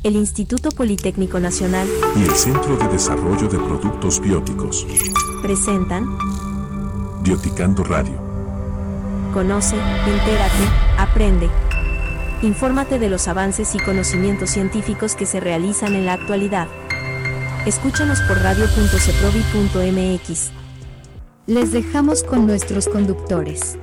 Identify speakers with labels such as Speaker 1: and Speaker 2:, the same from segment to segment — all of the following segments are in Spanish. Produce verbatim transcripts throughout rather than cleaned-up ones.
Speaker 1: el Instituto Politécnico Nacional
Speaker 2: y el Centro de Desarrollo de Productos Bióticos
Speaker 1: presentan
Speaker 2: Bioticando Radio.
Speaker 1: Conoce, entérate, aprende. Infórmate de los avances y conocimientos científicos que se realizan en la actualidad. Escúchanos por radio punto ceprovi punto m x.
Speaker 3: Les dejamos con nuestros conductores.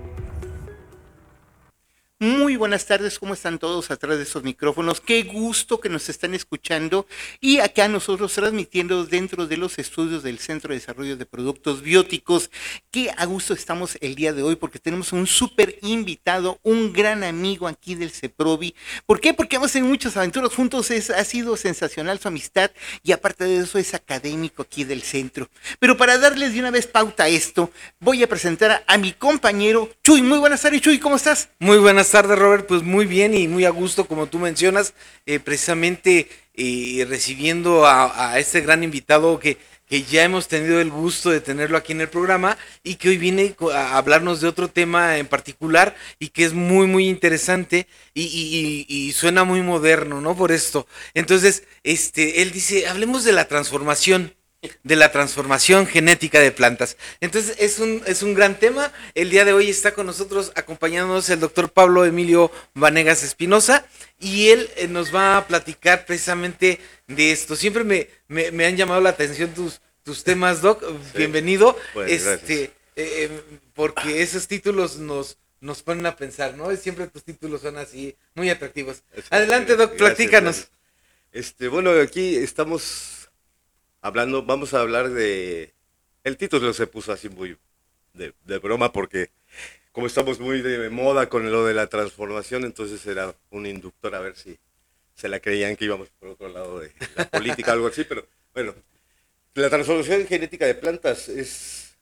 Speaker 4: Muy buenas tardes, ¿cómo están todos a través de esos micrófonos? Qué gusto que nos están escuchando y acá nosotros transmitiendo dentro de los estudios del Centro de Desarrollo de Productos Bióticos. Qué a gusto estamos el día de hoy porque tenemos un súper invitado, un gran amigo aquí del CEPROVI. ¿Por qué? Porque hemos tenido muchas aventuras juntos, es, ha sido sensacional su amistad y aparte de eso es académico aquí del centro. Pero para darles de una vez pauta a esto, voy a presentar a, a mi compañero Chuy. Muy buenas tardes, Chuy, ¿cómo estás?
Speaker 5: Muy buenas tardes, Robert, pues muy bien y muy a gusto, como tú mencionas, eh, precisamente eh, recibiendo a, a este gran invitado que, que ya hemos tenido el gusto de tenerlo aquí en el programa y que hoy viene a hablarnos de otro tema en particular y que es muy, muy interesante y, y, y, y suena muy moderno, ¿no? Por esto. Entonces, este, él dice, hablemos de la transformación. de la transformación genética de plantas. Entonces es un, es un gran tema. El día de hoy está con nosotros acompañándonos el doctor Pablo Emilio Vanegas Espinosa y él eh, nos va a platicar precisamente de esto. Siempre me, me, me han llamado la atención tus, tus temas, Doc. Sí. Bienvenido. Bueno, este, eh, porque esos títulos nos, nos ponen a pensar, ¿no? Siempre tus títulos son así, muy atractivos. Adelante, Doc, gracias, platícanos.
Speaker 6: Gracias. Este, bueno, aquí estamos hablando, vamos a hablar de, el título se puso así muy de, de broma porque como estamos muy de moda con lo de la transformación, entonces era un inductor a ver si se la creían que íbamos por otro lado de la política, algo así, pero bueno, la transformación genética de plantas es,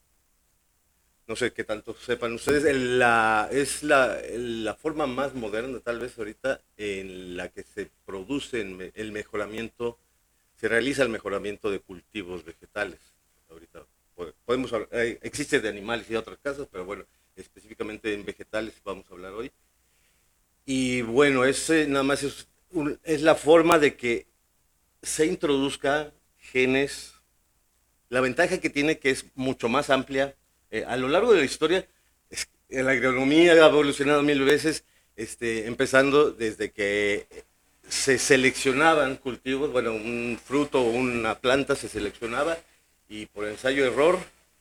Speaker 6: no sé qué tanto sepan ustedes, la, es la, la forma más moderna tal vez ahorita en la que se produce el mejoramiento. Se realiza el mejoramiento de cultivos vegetales. Ahorita podemos hablar, eh, existe de animales y de otras cosas, pero bueno, específicamente en vegetales vamos a hablar hoy. Y bueno, ese nada más es, un, es la forma de que se introduzca genes. La ventaja que tiene que es mucho más amplia. Eh, a lo largo de la historia, es, la agronomía ha evolucionado mil veces, este, empezando desde que se seleccionaban cultivos, bueno, un fruto o una planta se seleccionaba y por ensayo-error,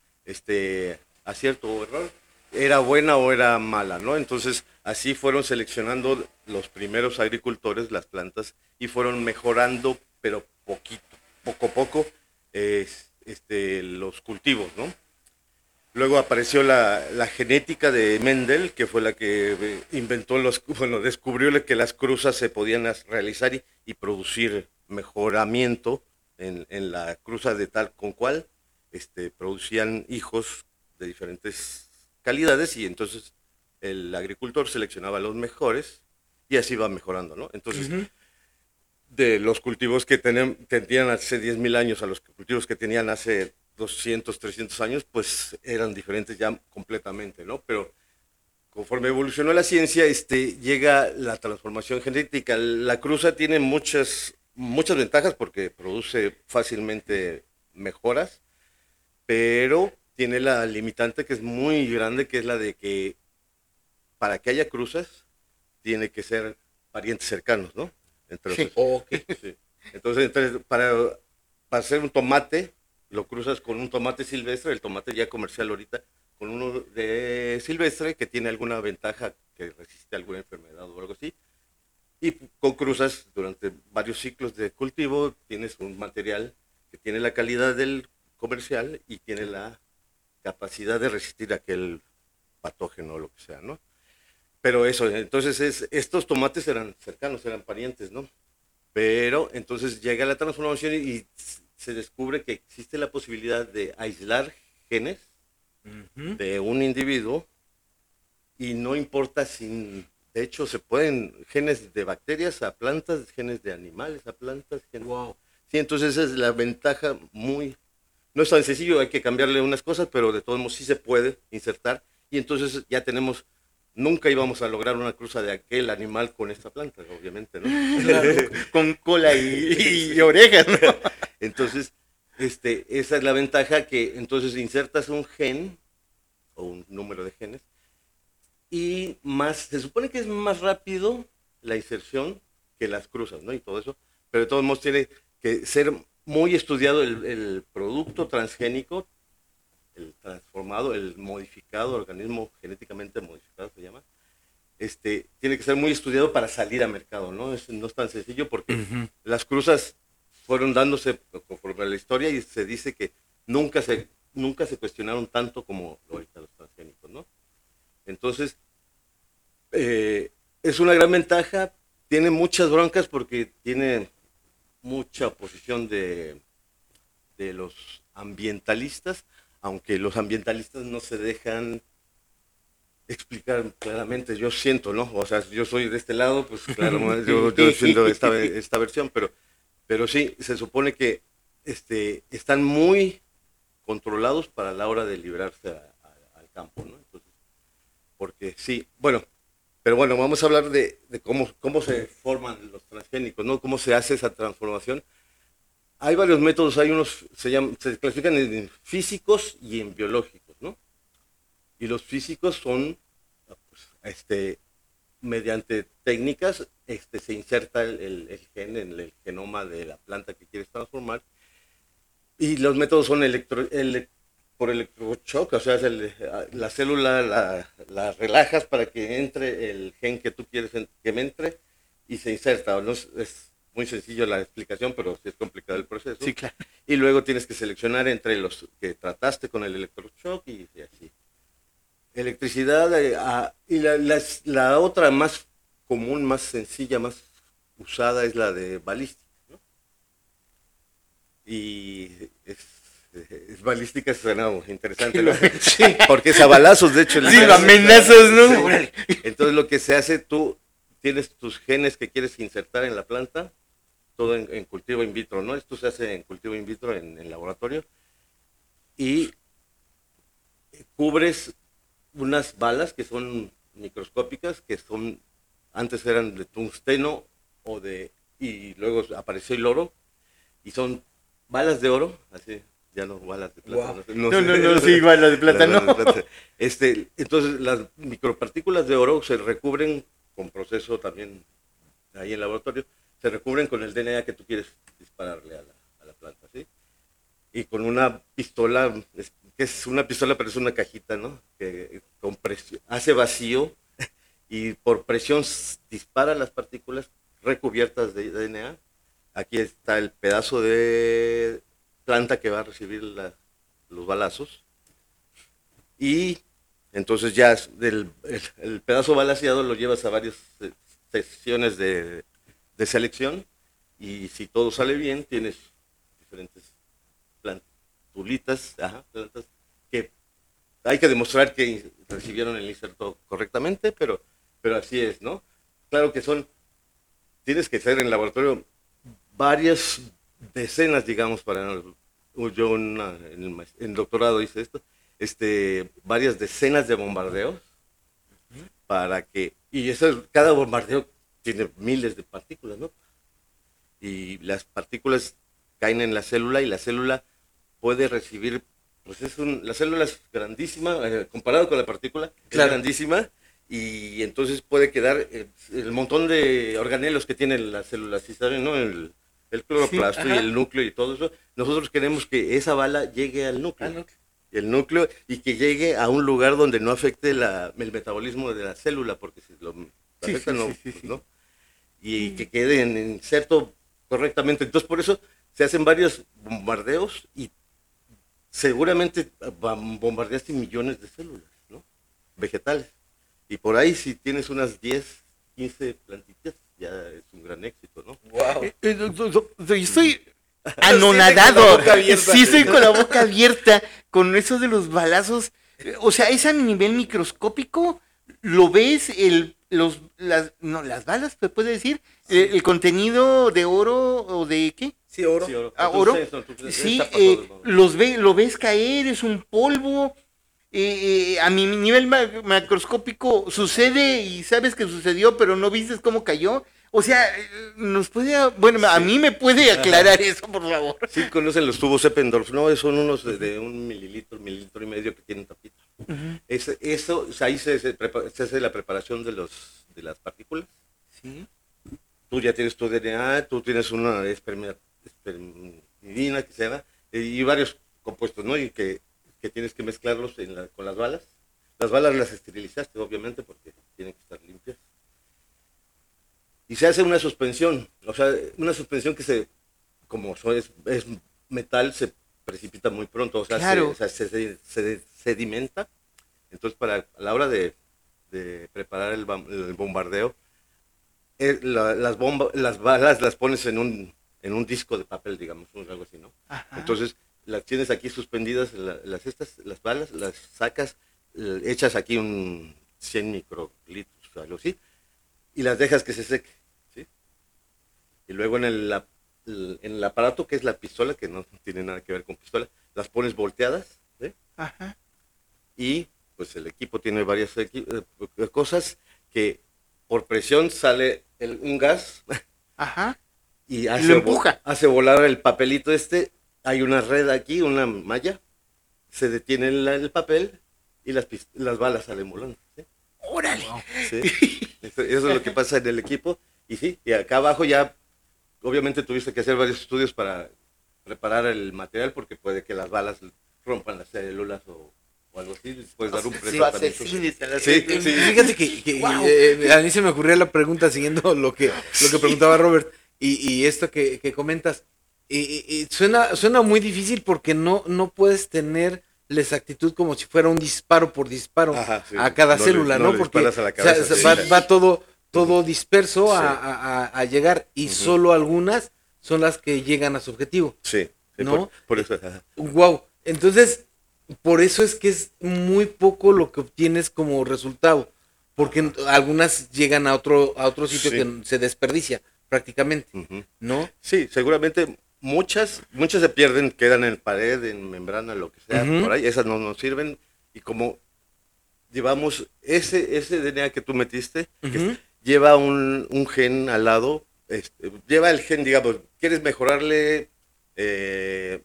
Speaker 6: este, acierto o error, era buena o era mala, ¿no? Entonces, así fueron seleccionando los primeros agricultores las plantas y fueron mejorando, pero poquito, poco a poco, eh, este, los cultivos, ¿no? Luego apareció la, la genética de Mendel, que fue la que inventó los, bueno, descubrió que las cruzas se podían realizar y, y producir mejoramiento en, en la cruza de tal con cual este, producían hijos de diferentes calidades y entonces el agricultor seleccionaba los mejores y así va mejorando, ¿no? Entonces, uh-huh. de los cultivos que tenían, tenían hace diez mil años a los cultivos que tenían hace doscientos, trescientos años, pues eran diferentes ya completamente, ¿no? Pero conforme evolucionó la ciencia, este, llega la transformación genética. La cruza tiene muchas, muchas ventajas porque produce fácilmente mejoras, pero tiene la limitante que es muy grande, que es la de que para que haya cruzas, tiene que ser parientes cercanos, ¿no? Entonces, sí. Okay. Sí. Entonces, entonces para, para hacer un tomate, lo cruzas con un tomate silvestre, el tomate ya comercial ahorita, con uno de silvestre que tiene alguna ventaja, que resiste alguna enfermedad o algo así, y con cruzas durante varios ciclos de cultivo tienes un material que tiene la calidad del comercial y tiene la capacidad de resistir aquel patógeno o lo que sea, ¿no? Pero eso, entonces es, estos tomates eran cercanos, eran parientes, ¿no? Pero entonces llega la transformación y se descubre que existe la posibilidad de aislar genes uh-huh. de un individuo y no importa si, de hecho se pueden genes de bacterias a plantas, genes de animales a plantas. Genes, wow. Sí, entonces esa es la ventaja muy, no es tan sencillo, hay que cambiarle unas cosas, pero de todos modos sí se puede insertar y entonces ya tenemos nunca íbamos a lograr una cruza de aquel animal con esta planta, obviamente, ¿no?
Speaker 4: Claro, con cola y, y orejas, ¿no?
Speaker 6: Entonces, este, esa es la ventaja, que entonces insertas un gen o un número de genes y más, se supone que es más rápido la inserción que las cruzas, ¿no? Y todo eso, pero de todos modos tiene que ser muy estudiado el, el producto transgénico, el transformado, el modificado, organismo genéticamente modificado se llama, este, tiene que ser muy estudiado para salir a mercado, ¿no? Es, no es tan sencillo porque uh-huh. las cruzas fueron dándose conforme a la historia y se dice que nunca se, nunca se cuestionaron tanto como ahorita los transgénicos, ¿no? Entonces, eh, es una gran ventaja, tiene muchas broncas porque tiene mucha oposición de, de los ambientalistas, aunque los ambientalistas no se dejan explicar claramente, yo siento, ¿no? O sea, yo soy de este lado, pues claro, yo, yo siento esta, esta versión, pero, pero sí, se supone que este, están muy controlados para la hora de librarse a, a, al campo, ¿no? Entonces, porque sí, bueno, pero bueno, vamos a hablar de, de cómo, cómo se forman los transgénicos, ¿no? Cómo se hace esa transformación. Hay varios métodos, hay unos, se, llaman, se clasifican en físicos y en biológicos, ¿no? Y los físicos son, pues, este, mediante técnicas, este, se inserta el, el, el gen en el genoma de la planta que quieres transformar. Y los métodos son electro, ele, por electroshock, o sea, el, la célula la, la relajas para que entre el gen que tú quieres que me entre y se inserta. No es, es muy sencillo la explicación, pero sí es complicado el proceso.
Speaker 4: Sí, claro.
Speaker 6: Y luego tienes que seleccionar entre los que trataste con el electroshock y, y así. Electricidad, eh, ah, y la, la, la otra más común, más sencilla, más usada es la de balística, ¿no? Y es, es balística, suena interesante, ¿no?
Speaker 4: Sí.
Speaker 6: Porque es a balazos, de hecho.
Speaker 4: Sí, amenazas, ¿no?
Speaker 6: Entonces lo que se hace, tú tienes tus genes que quieres insertar en la planta, todo en, en cultivo in vitro, ¿no? Esto se hace en cultivo in vitro, en, en laboratorio, y cubres unas balas que son microscópicas, que son, antes eran de tungsteno o de, y luego apareció el oro, y son balas de oro, así, ya no balas de plata.
Speaker 4: Wow. No, no, no, no, no, sí, balas de plata, no.
Speaker 6: De plata. Este, entonces las micropartículas de oro se recubren con proceso también ahí en laboratorio, se recubren con el D N A que tú quieres dispararle a la, a la planta, ¿sí? Y con una pistola, es, que es una pistola pero es una cajita, ¿no? Que con presión, hace vacío y por presión dispara las partículas recubiertas de D N A. Aquí está el pedazo de planta que va a recibir la, los balazos. Y entonces ya el, el, el pedazo balaseado lo llevas a varias sesiones de, de selección y si todo sale bien tienes diferentes plantulitas, ajá, plantas que hay que demostrar que recibieron el inserto correctamente, pero, pero así es, ¿no? Claro que son, tienes que hacer en laboratorio varias decenas, digamos, para, yo una, en, el, en el doctorado hice esto, este, varias decenas de bombardeos para que, y eso, cada bombardeo tiene miles de partículas, ¿no? Y las partículas caen en la célula y la célula puede recibir, pues es un, la célula es grandísima, eh, comparado con la partícula, claro. Es grandísima, y entonces puede quedar eh, el montón de organelos que tienen las células, ¿sí saben, no? El, el cloroplasto, sí, y el núcleo y todo eso. Nosotros queremos que esa bala llegue al núcleo, ah, núcleo. el núcleo, y que llegue a un lugar donde no afecte la, el metabolismo de la célula, porque si lo afecta, sí, sí, no, sí, sí, pues, ¿no? Y que quede en inserto correctamente. Entonces, por eso se hacen varios bombardeos y seguramente bombardeaste millones de células, ¿no? Vegetales. Y por ahí, si tienes unas diez, quince plantitas, ya es un gran éxito, ¿no?
Speaker 4: Wow. Eh, eh, yo estoy anonadado. Sí, estoy con la boca abierta con eso de los balazos. O sea, es a nivel microscópico. Lo ves, el, los, las, no, las balas, ¿se puede decir? Sí. El, el contenido de oro o de ¿qué?
Speaker 5: Sí, oro.
Speaker 4: Sí, oro. Ah, oro. Sí, eh, los ve, lo ves caer, es un polvo. eh, eh, a mi nivel ma- macroscópico sucede y sabes que sucedió, pero no viste cómo cayó. O sea, eh, nos puede, bueno, a
Speaker 6: Sí.
Speaker 4: mí me puede aclarar eso, por favor.
Speaker 6: Sí, conocen los tubos Eppendorf, ¿no? Son unos de, de un mililitro, mililitro y medio que tienen tapita. Ese- eso, o sea, ahí se, se prepa- se hace la preparación de los de las partículas.
Speaker 4: Sí.
Speaker 6: Tú ya tienes tu D N A, tú tienes una esperma- espermidina que se llama, eh, y varios compuestos, ¿no? Y que, que tienes que mezclarlos en la- con las balas. Las balas las esterilizaste, obviamente, porque tienen que estar limpias. Y se hace una suspensión, o sea, una suspensión que se, como so- es, es metal, se precipita muy pronto, o sea,
Speaker 4: Claro.
Speaker 6: se, o sea, se- se- se sedimenta. Entonces, para a la hora de, de preparar el, bam- el bombardeo, eh, la- las, bomba- las balas las pones en un, en un disco de papel, digamos, o algo así, ¿no?
Speaker 4: Ajá.
Speaker 6: Entonces, las tienes aquí suspendidas, la- las, estas, las balas, las sacas, eh, echas aquí un cien microlitros, algo así, y las dejas que se seque, ¿sí? Y luego en el, ap- el- en el aparato, que es la pistola, que no tiene nada que ver con pistola, las pones volteadas, ¿sí?
Speaker 4: Ajá.
Speaker 6: Y pues el equipo tiene varias equi- eh, cosas que por presión sale el- un gas
Speaker 4: Ajá.
Speaker 6: y hace,
Speaker 4: lo
Speaker 6: vo-
Speaker 4: empuja.
Speaker 6: hace volar el papelito este. Hay una red aquí, una malla, se detiene el, el papel y las, pis- las balas salen volando. ¿Sí?
Speaker 4: Órale.
Speaker 6: Sí. Eso, eso es lo que pasa en el equipo. Y sí, y acá abajo ya, obviamente tuviste que hacer varios estudios para preparar el material porque puede que las balas rompan las células o, o algo así. Puedes dar un
Speaker 4: Sí,
Speaker 6: pretratamiento.
Speaker 4: asesines a la
Speaker 6: Sí,
Speaker 4: gente.
Speaker 6: sí.
Speaker 5: Fíjate que, que,
Speaker 4: Wow.
Speaker 5: eh, a mí se me ocurría la pregunta siguiendo lo que, lo que preguntaba Robert y, y esto que, que comentas. Y, y- y suena, suena muy difícil porque no, no puedes tener la exactitud como si fuera un disparo por disparo
Speaker 6: Ajá, sí.
Speaker 5: a cada
Speaker 6: No le-
Speaker 5: célula,
Speaker 6: no
Speaker 5: ¿no?
Speaker 6: le
Speaker 5: Porque
Speaker 6: disparas a la
Speaker 5: o sea,
Speaker 6: cabeza,
Speaker 5: se-
Speaker 6: sí.
Speaker 5: va, va todo, todo disperso a,
Speaker 6: Sí.
Speaker 5: a- a- a llegar y solo algunas son las que llegan a su objetivo.
Speaker 6: Sí, sí,
Speaker 5: ¿No?
Speaker 6: por, por eso. ajá.
Speaker 5: Wow. Entonces, por eso es que es muy poco lo que obtienes como resultado. Porque algunas llegan a otro, a otro sitio
Speaker 6: Sí.
Speaker 5: que se desperdicia prácticamente.
Speaker 6: Ujú.
Speaker 5: ¿No?
Speaker 6: Sí, seguramente muchas, muchas se pierden, quedan en pared, en membrana, lo que sea,
Speaker 5: Ujú.
Speaker 6: por ahí, esas no nos sirven. Y como llevamos ese, ese D N A que tú metiste, que
Speaker 5: Ujú.
Speaker 6: es- lleva un, un gen al lado, este, lleva el gen, digamos, quieres mejorarle, eh,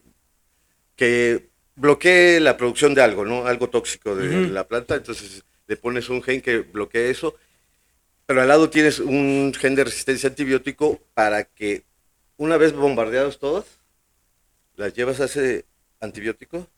Speaker 6: que bloquee la producción de algo, ¿no? Algo tóxico de
Speaker 5: Ujú.
Speaker 6: la planta, entonces le pones un gen que bloquee eso, pero al lado tienes un gen de resistencia a antibiótico para que una vez bombardeados todas, las llevas a ese antibiótico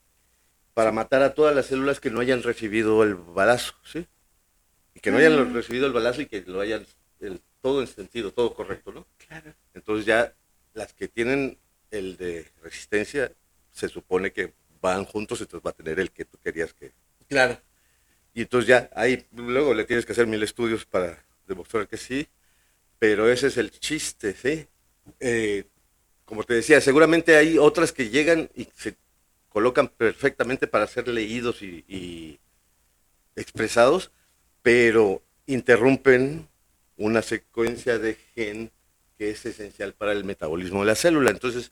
Speaker 6: para matar a todas las células que no hayan recibido el balazo, ¿sí? Y que no hayan lo- recibido el balazo y que lo hayan, el- todo en sentido, todo correcto, ¿no?
Speaker 4: Claro.
Speaker 6: Entonces ya las que tienen el de resistencia, se supone que van juntos, entonces va a tener el que tú querías que...
Speaker 5: Claro.
Speaker 6: Y entonces ya ahí luego le tienes que hacer mil estudios para demostrar que sí, pero ese es el chiste, ¿sí? Eh, como te decía, seguramente hay otras que llegan y se colocan perfectamente para ser leídos y, y expresados, pero interrumpen una secuencia de gen que es esencial para el metabolismo de la célula. Entonces,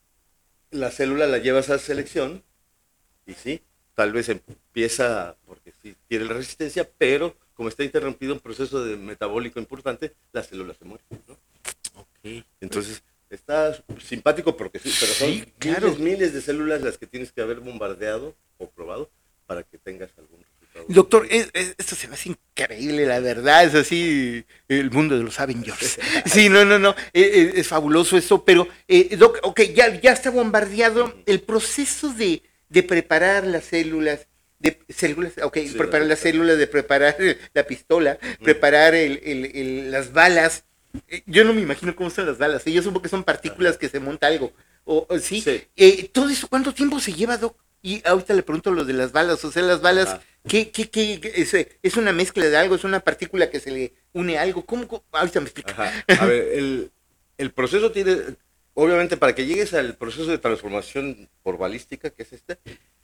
Speaker 6: la célula la llevas a selección y sí, tal vez empieza porque sí tiene la resistencia, pero como está interrumpido un proceso de metabólico importante, la célula se muere, ¿no?
Speaker 5: Ok.
Speaker 6: Entonces, está simpático porque sí, pero son
Speaker 4: Sí, claro.
Speaker 6: miles, miles de células las que tienes que haber bombardeado o probado para que tengas algún resultado.
Speaker 4: Doctor, es- es- esto se me hace increíble, la verdad, es así el mundo de los Avengers. Sí, no, no, no, eh, eh, es fabuloso esto, pero, eh, Doc, ok, ya, ya está bombardeado el proceso de, de preparar las células, de células, ok,
Speaker 6: Sí,
Speaker 4: preparar
Speaker 6: la
Speaker 4: las
Speaker 6: pistola.
Speaker 4: células, de preparar eh, la pistola, preparar el, el- el- las balas. Eh, Yo no me imagino cómo son las balas, ¿eh? Yo supongo que son partículas que se monta algo, o, o sí.
Speaker 6: Sí.
Speaker 4: Eh, todo eso, ¿cuánto tiempo se lleva, Doc? Y ahorita le pregunto lo de las balas, o sea, las balas,
Speaker 6: Ajá.
Speaker 4: ¿qué, qué, qué, qué- es, eh, es una mezcla de algo? ¿Es una partícula que se le une a algo? ¿Cómo? cómo? Ahorita me explica.
Speaker 6: Ajá. A ver, el, el proceso tiene, obviamente para que llegues al proceso de transformación por balística, que es este,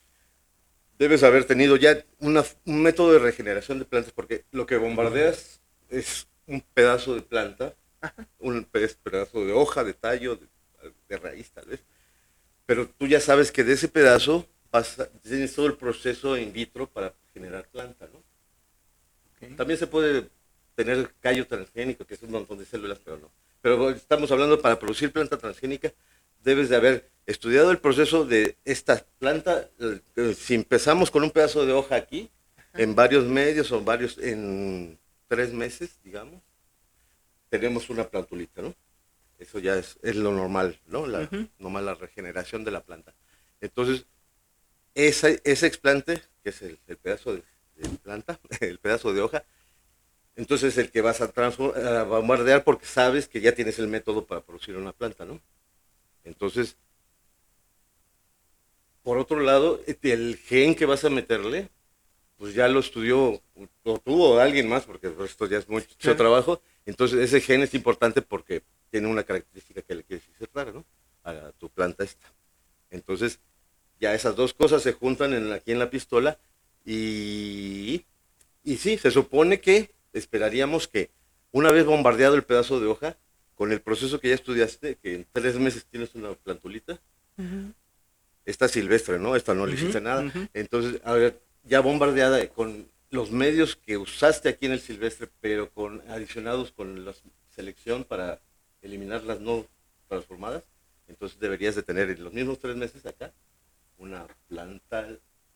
Speaker 6: debes haber tenido ya una- un método de regeneración de plantas, porque lo que bombardeas es un pedazo de planta, un pe- pedazo de hoja, de tallo, de, de raíz tal vez, pero tú ya sabes que de ese pedazo pasa, tienes todo el proceso in vitro para generar planta, ¿no? Okay. También se puede tener callo transgénico, que es un montón de células, pero no. Pero estamos hablando para producir planta transgénica, debes de haber estudiado el proceso de esta planta. Si empezamos con un pedazo de hoja aquí, ajá, en varios medios o varios, en tres meses, digamos, tenemos una plantulita, ¿no? Eso ya es, es lo normal, ¿no? La, uh-huh. normal la regeneración de la planta. Entonces, esa, ese explante, que es el, el pedazo de, de planta, el pedazo de hoja, entonces es el que vas a, a bombardear porque sabes que ya tienes el método para producir una planta, ¿no? Entonces, por otro lado, el gen que vas a meterle, pues ya lo estudió o tú o alguien más, porque esto ya es mucho sí. trabajo. Entonces, ese gen es importante porque tiene una característica que le quieres insertar, ¿no? A tu planta esta. Entonces, ya esas dos cosas se juntan en, aquí en la pistola y, y sí, se supone que esperaríamos que una vez bombardeado el pedazo de hoja, con el proceso que ya estudiaste, que en tres meses tienes una plantulita, uh-huh. esta silvestre, ¿no? Esta no le hiciste uh-huh, nada. Uh-huh. Entonces, a ver, ya bombardeada con los medios que usaste aquí en el silvestre, pero con adicionados con la selección para eliminar las no transformadas, entonces deberías de tener en los mismos tres meses acá una planta,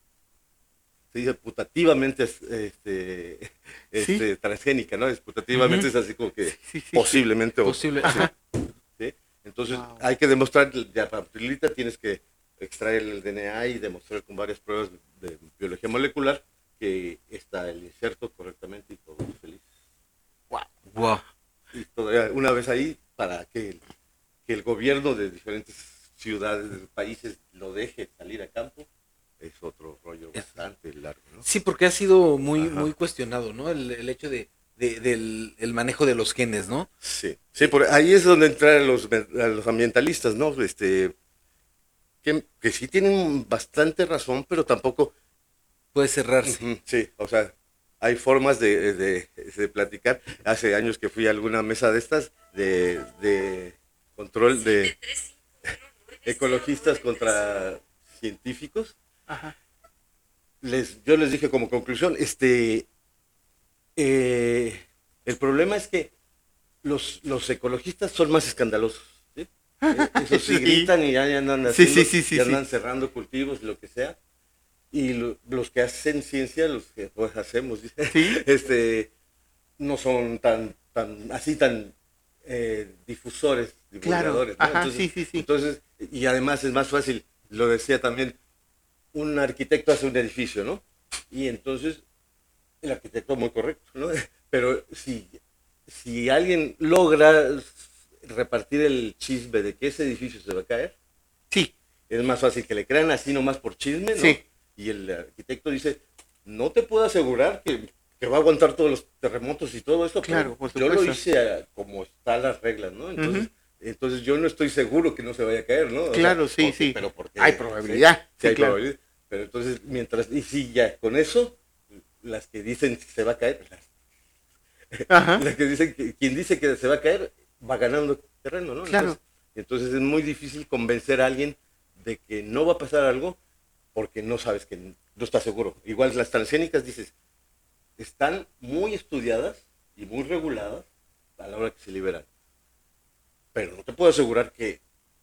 Speaker 6: se dice putativamente este, este, ¿sí? transgénica, ¿no? Es putativamente uh-huh. es así como que sí, sí, posiblemente.
Speaker 5: Posible.
Speaker 6: ¿sí? ¿sí? Entonces wow. hay que demostrar, ya para plantulita tienes que extraer el D N A y demostrar con varias pruebas de biología molecular que está el inserto correctamente y todo feliz.
Speaker 5: Wow. Wow.
Speaker 6: Y todavía una vez ahí, para que el, que el gobierno de diferentes ciudades, países, lo deje salir a campo, es otro rollo bastante largo, ¿no?
Speaker 5: Sí, porque ha sido muy, Ajá. muy cuestionado, ¿no? El, el hecho de, de del el manejo de los genes, ¿no?
Speaker 6: Sí, sí, por ahí es donde entran los, a los ambientalistas, ¿no? Este, que, que sí tienen bastante razón, pero tampoco
Speaker 5: puede cerrarse.
Speaker 6: Uh-huh, sí, o sea, hay formas de, de, de platicar. Hace años que fui a alguna mesa de estas, de, de control de ecologistas contra científicos. Ajá. Les, yo les dije como conclusión, este, eh, el problema es que los, los ecologistas son más escandalosos, ¿sí? Eh, eso sí, sí gritan y ya, ya andan haciendo, sí, sí, sí, ya andan sí. cerrando cultivos, lo que sea. Y lo, los que hacen ciencia, los que pues hacemos, ¿sí? este, no son tan, tan, así tan eh, difusores, divulgadores, claro. ¿no? Ajá, entonces, sí, sí, sí. entonces, y además es más fácil, lo decía también, un arquitecto hace un edificio, ¿no? Y entonces, el arquitecto muy correcto, ¿no? Pero si, si alguien logra repartir el chisme de que ese edificio se va a caer,
Speaker 4: sí,
Speaker 6: es más fácil que le crean así nomás por chisme, ¿no?
Speaker 4: Sí.
Speaker 6: Y el arquitecto dice, no te puedo asegurar que, que va a aguantar todos los terremotos y todo eso,
Speaker 4: claro,
Speaker 6: pero yo lo hice a, como están las reglas, ¿no? Entonces, uh-huh. entonces yo no estoy seguro que no se vaya a caer, ¿no? O
Speaker 4: claro,
Speaker 6: sea,
Speaker 4: sí,
Speaker 6: porque,
Speaker 4: sí.
Speaker 6: Pero porque
Speaker 4: hay probabilidad.
Speaker 6: Sí,
Speaker 4: sí,
Speaker 6: hay
Speaker 4: claro.
Speaker 6: probabilidad. Pero entonces, mientras, y sí, ya, con eso, las que dicen que se va a caer, las, Ajá. las que dicen que quien dice que se va a caer, va ganando terreno, ¿no?
Speaker 4: Claro.
Speaker 6: Entonces, entonces es muy difícil convencer a alguien de que no va a pasar algo porque no sabes que no estás seguro. Igual las transgénicas, dices, están muy estudiadas y muy reguladas a la hora que se liberan. Pero no te puedo asegurar que,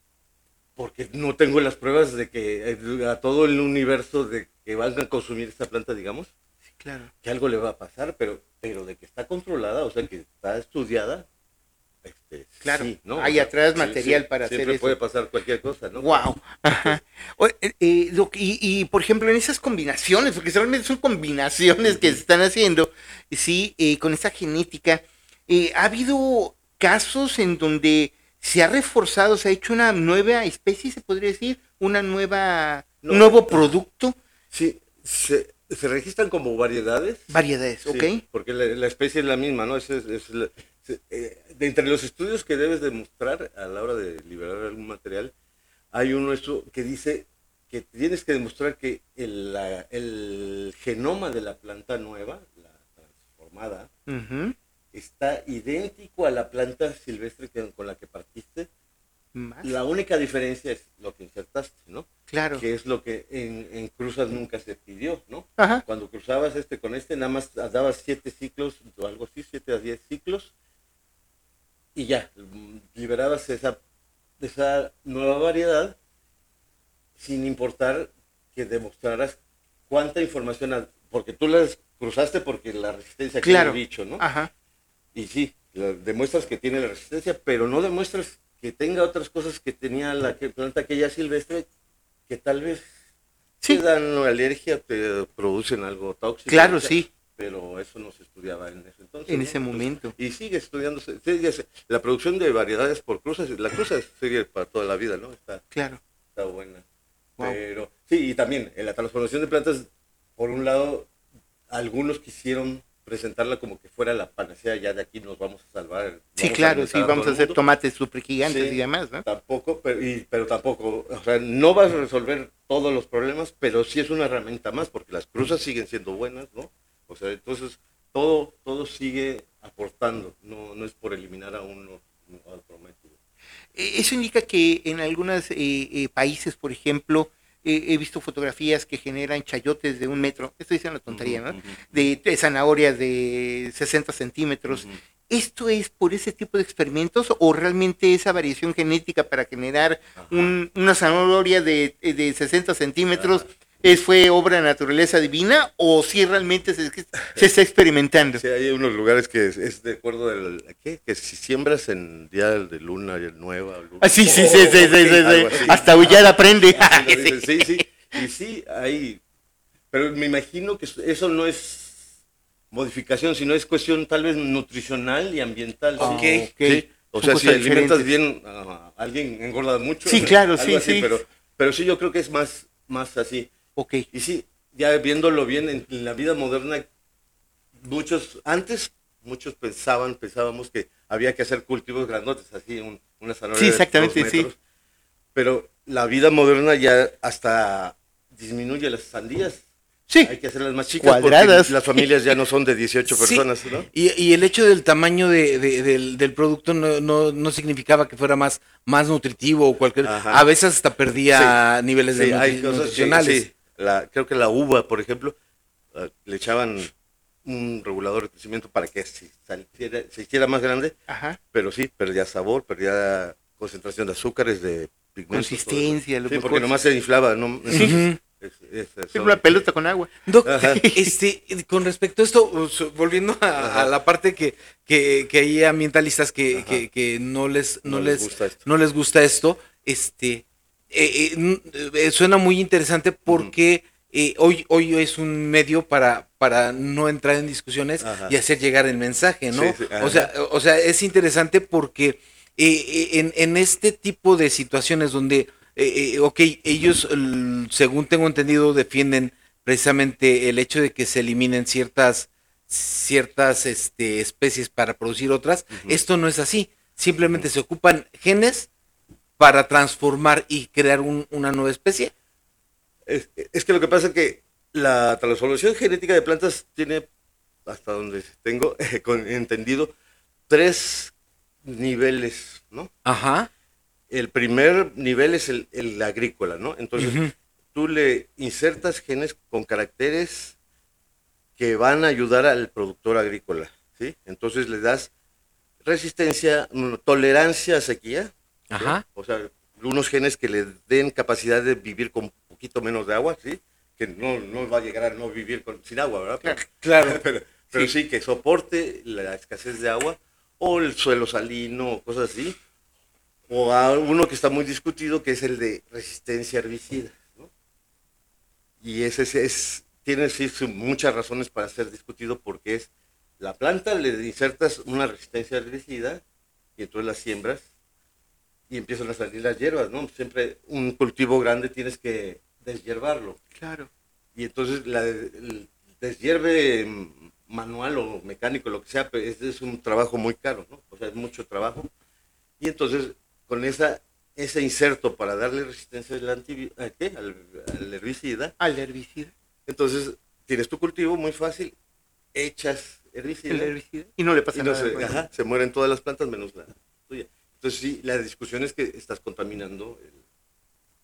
Speaker 6: porque no tengo las pruebas de que a todo el universo de que van a consumir esta planta, digamos,
Speaker 4: sí, claro.
Speaker 6: que algo le va a pasar, pero, pero de que está controlada, o sea, que está estudiada, este,
Speaker 4: claro,
Speaker 6: sí, ¿no?
Speaker 4: hay
Speaker 6: o sea,
Speaker 4: atrás
Speaker 6: sí,
Speaker 4: material
Speaker 6: sí,
Speaker 4: para hacer
Speaker 6: siempre
Speaker 4: eso.
Speaker 6: puede pasar cualquier cosa, ¿no?
Speaker 4: Wow. Ajá. O, eh, eh, lo, y, y por ejemplo en esas combinaciones, porque realmente son combinaciones uh-huh. que se están haciendo, sí, eh, con esa genética, eh, ha habido casos en donde se ha reforzado, se ha hecho una nueva especie, se podría decir, una nueva, no, un nuevo producto.
Speaker 6: Sí, se, se registran como variedades.
Speaker 4: Variedades,
Speaker 6: sí,
Speaker 4: ok.
Speaker 6: Porque la, la especie es la misma, ¿no? Es, es, es la, es, eh, de entre los estudios que debes demostrar a la hora de liberar algún material, hay uno esto que dice que tienes que demostrar que el, la, el genoma de la planta nueva, la transformada, uh-huh. está idéntico a la planta silvestre que, con la que partiste. ¿Más? La única diferencia es lo que insertaste, ¿no?
Speaker 4: Claro.
Speaker 6: Que es lo que en, en cruzas nunca se pidió, ¿no?
Speaker 4: Ajá.
Speaker 6: Cuando cruzabas este con este, nada más dabas siete ciclos, o algo así, siete a diez ciclos, y ya, liberabas esa, esa nueva variedad, sin importar que demostraras cuánta información, ha- porque tú las cruzaste porque la resistencia que
Speaker 4: Claro.
Speaker 6: el bicho, ¿no?
Speaker 4: Ajá.
Speaker 6: Y sí, la- demuestras que tiene la resistencia, pero no demuestras que tenga otras cosas que tenía la que, planta aquella silvestre, que tal vez
Speaker 4: Sí.
Speaker 6: te dan alergia, te producen algo tóxico.
Speaker 4: Claro,
Speaker 6: o sea,
Speaker 4: sí.
Speaker 6: Pero eso no se estudiaba en ese entonces.
Speaker 4: En
Speaker 6: ¿no?
Speaker 4: ese
Speaker 6: Entonces,
Speaker 4: momento.
Speaker 6: y sigue estudiándose. sigue se- la producción de variedades por cruzas, la cruza sigue para toda la vida, ¿no? Está,
Speaker 4: Claro.
Speaker 6: está buena.
Speaker 4: Wow.
Speaker 6: Pero sí, y también en la transformación de plantas, por un lado, algunos quisieron presentarla como que fuera la panacea, ya de aquí nos vamos a salvar.
Speaker 4: Sí,
Speaker 6: vamos
Speaker 4: claro,
Speaker 6: alimentar
Speaker 4: sí, vamos
Speaker 6: todo
Speaker 4: a
Speaker 6: el
Speaker 4: hacer
Speaker 6: mundo.
Speaker 4: tomates super gigantes
Speaker 6: Sí,
Speaker 4: y demás, ¿no?
Speaker 6: Tampoco, pero, y- pero tampoco, o sea, no vas a resolver todos los problemas, pero sí es una herramienta más, porque las cruzas siguen siendo buenas, ¿no? O sea, entonces todo, todo sigue aportando, no, no es por eliminar a uno o a otro método.
Speaker 4: Eh, Eso indica que en algunos países, por ejemplo, eh, he visto fotografías que generan chayotes de un metro, estoy diciendo una tontería, ¿no?
Speaker 6: Ujú, ujú.
Speaker 4: De, de zanahorias de sesenta centímetros.
Speaker 6: Ujú.
Speaker 4: ¿Esto es por ese tipo de experimentos o realmente esa variación genética para generar
Speaker 6: Ajá.
Speaker 4: un- una zanahoria de, de sesenta centímetros
Speaker 6: Ajá.
Speaker 4: es, fue obra de naturaleza divina o si realmente se, se está experimentando?
Speaker 6: Sí, hay unos lugares que es, es de acuerdo del, ¿qué? Que si siembras en día de luna y nueva. luna-
Speaker 4: Ah, sí, sí, sí, sí, sí, sí, sí.
Speaker 6: Algo así.
Speaker 4: Hasta aullar aprende.
Speaker 6: Así lo dicen, sí, sí, y sí, hay, pero me imagino que eso no es modificación, sino es cuestión tal vez nutricional y ambiental. ¿sí?
Speaker 5: Ok.
Speaker 6: Sí, o
Speaker 4: Son
Speaker 6: sea, si
Speaker 4: cosas
Speaker 6: alimentas
Speaker 4: diferentes.
Speaker 6: bien a alguien engorda mucho.
Speaker 4: Sí, claro,
Speaker 6: algo
Speaker 4: sí,
Speaker 6: así,
Speaker 4: sí.
Speaker 6: Pero, pero sí, yo creo que es más, más así.
Speaker 4: Ok,
Speaker 6: Y sí, ya viéndolo bien en, en la vida moderna, muchos, antes, muchos pensaban, pensábamos que había que hacer cultivos grandotes, así, un, una zanahoria
Speaker 4: Sí,
Speaker 6: de
Speaker 4: exactamente,
Speaker 6: dos
Speaker 4: sí.
Speaker 6: metros. Pero la vida moderna ya hasta disminuye las sandías.
Speaker 4: sí,
Speaker 6: Hay que hacerlas más chicas
Speaker 4: Cuadradas.
Speaker 6: porque las familias ya no son de dieciocho
Speaker 5: Sí,
Speaker 6: personas, ¿no?
Speaker 5: Y, y el hecho del tamaño de, de- del, del producto no, no, no significaba que fuera más, más nutritivo o cualquier.
Speaker 6: Ajá.
Speaker 5: A veces hasta perdía niveles
Speaker 6: Sí,
Speaker 5: de
Speaker 6: hay
Speaker 5: nutri-
Speaker 6: cosas, sí,
Speaker 5: nutricionales.
Speaker 6: sí. La, creo que la uva, por ejemplo, eh, le echaban un regulador de crecimiento para que se, saliera- se hiciera más grande,
Speaker 4: ajá.
Speaker 6: pero sí, perdía sabor, perdía concentración de azúcares, de pigmentos.
Speaker 4: Consistencia,
Speaker 6: todo
Speaker 4: lo
Speaker 6: eso. Sí,
Speaker 4: mejor.
Speaker 6: porque nomás se inflaba, ¿no?
Speaker 5: Ujú.
Speaker 6: Es- es- es-
Speaker 4: Es una pelota con agua.
Speaker 5: Doc,
Speaker 6: Ajá.
Speaker 5: este, con respecto a esto, o sea, volviendo a,
Speaker 6: Ajá.
Speaker 5: a la parte que, que, que hay ambientalistas que,
Speaker 6: Ajá.
Speaker 5: que, que no les, no,
Speaker 6: No
Speaker 5: les,
Speaker 6: les gusta esto.
Speaker 5: no les gusta esto, este, eh, eh, n- eh, suena muy interesante porque eh, hoy, hoy es un medio para, para no entrar en discusiones
Speaker 6: Ajá.
Speaker 5: y hacer llegar el mensaje, ¿no?
Speaker 6: Sí, sí,
Speaker 5: o sea,
Speaker 6: ajá.
Speaker 5: o sea, es interesante porque eh, eh, en, en este tipo de situaciones donde eh, eh, ok, ellos, l- según tengo entendido, defienden precisamente el hecho de que se eliminen ciertas, ciertas este, especies para producir otras.
Speaker 6: Ujú.
Speaker 5: Esto no es así. Simplemente se ocupan genes para transformar y crear un- una nueva especie.
Speaker 6: Es, es que lo que pasa es que la transformación genética de plantas tiene, hasta donde tengo con- entendido, tres niveles, ¿no?
Speaker 5: Ajá.
Speaker 6: El primer nivel es el, el agrícola, ¿no? Entonces,
Speaker 5: Ujú.
Speaker 6: tú le insertas genes con caracteres que van a ayudar al productor agrícola, ¿sí? Entonces le das resistencia, mm, tolerancia a sequía, ¿sí?
Speaker 5: Ajá.
Speaker 6: O sea, unos genes que le den capacidad de vivir con un poquito menos de agua, ¿sí? Que no, no va a llegar a no vivir con, sin agua, ¿verdad? Pero,
Speaker 5: Claro.
Speaker 6: pero, pero sí. que soporte la escasez de agua o el suelo salino o cosas así. O a uno que está muy discutido, que es el de resistencia herbicida, ¿no? Y ese es, es- tiene sí, su- muchas razones para ser discutido porque es la planta, le insertas una resistencia herbicida y entonces la siembras y empiezan a salir las hierbas, ¿no? Siempre un cultivo grande tienes que deshiervarlo.
Speaker 4: Claro.
Speaker 6: Y entonces la, el deshierve mm, manual o mecánico, lo que sea, pues es, es un trabajo muy caro, ¿no? O sea, es mucho trabajo. Y entonces, con esa, ese inserto para darle resistencia al, antibi- ¿a qué? al, al herbicida,
Speaker 4: Al herbicida.
Speaker 6: entonces tienes tu cultivo muy fácil, echas herbicida,
Speaker 4: El herbicida. Y no le pasa
Speaker 6: y no
Speaker 4: nada.
Speaker 6: se,
Speaker 4: bueno.
Speaker 6: ajá, se mueren todas las plantas menos la tuya. Entonces sí, la discusión es que estás contaminando el, el ambiente.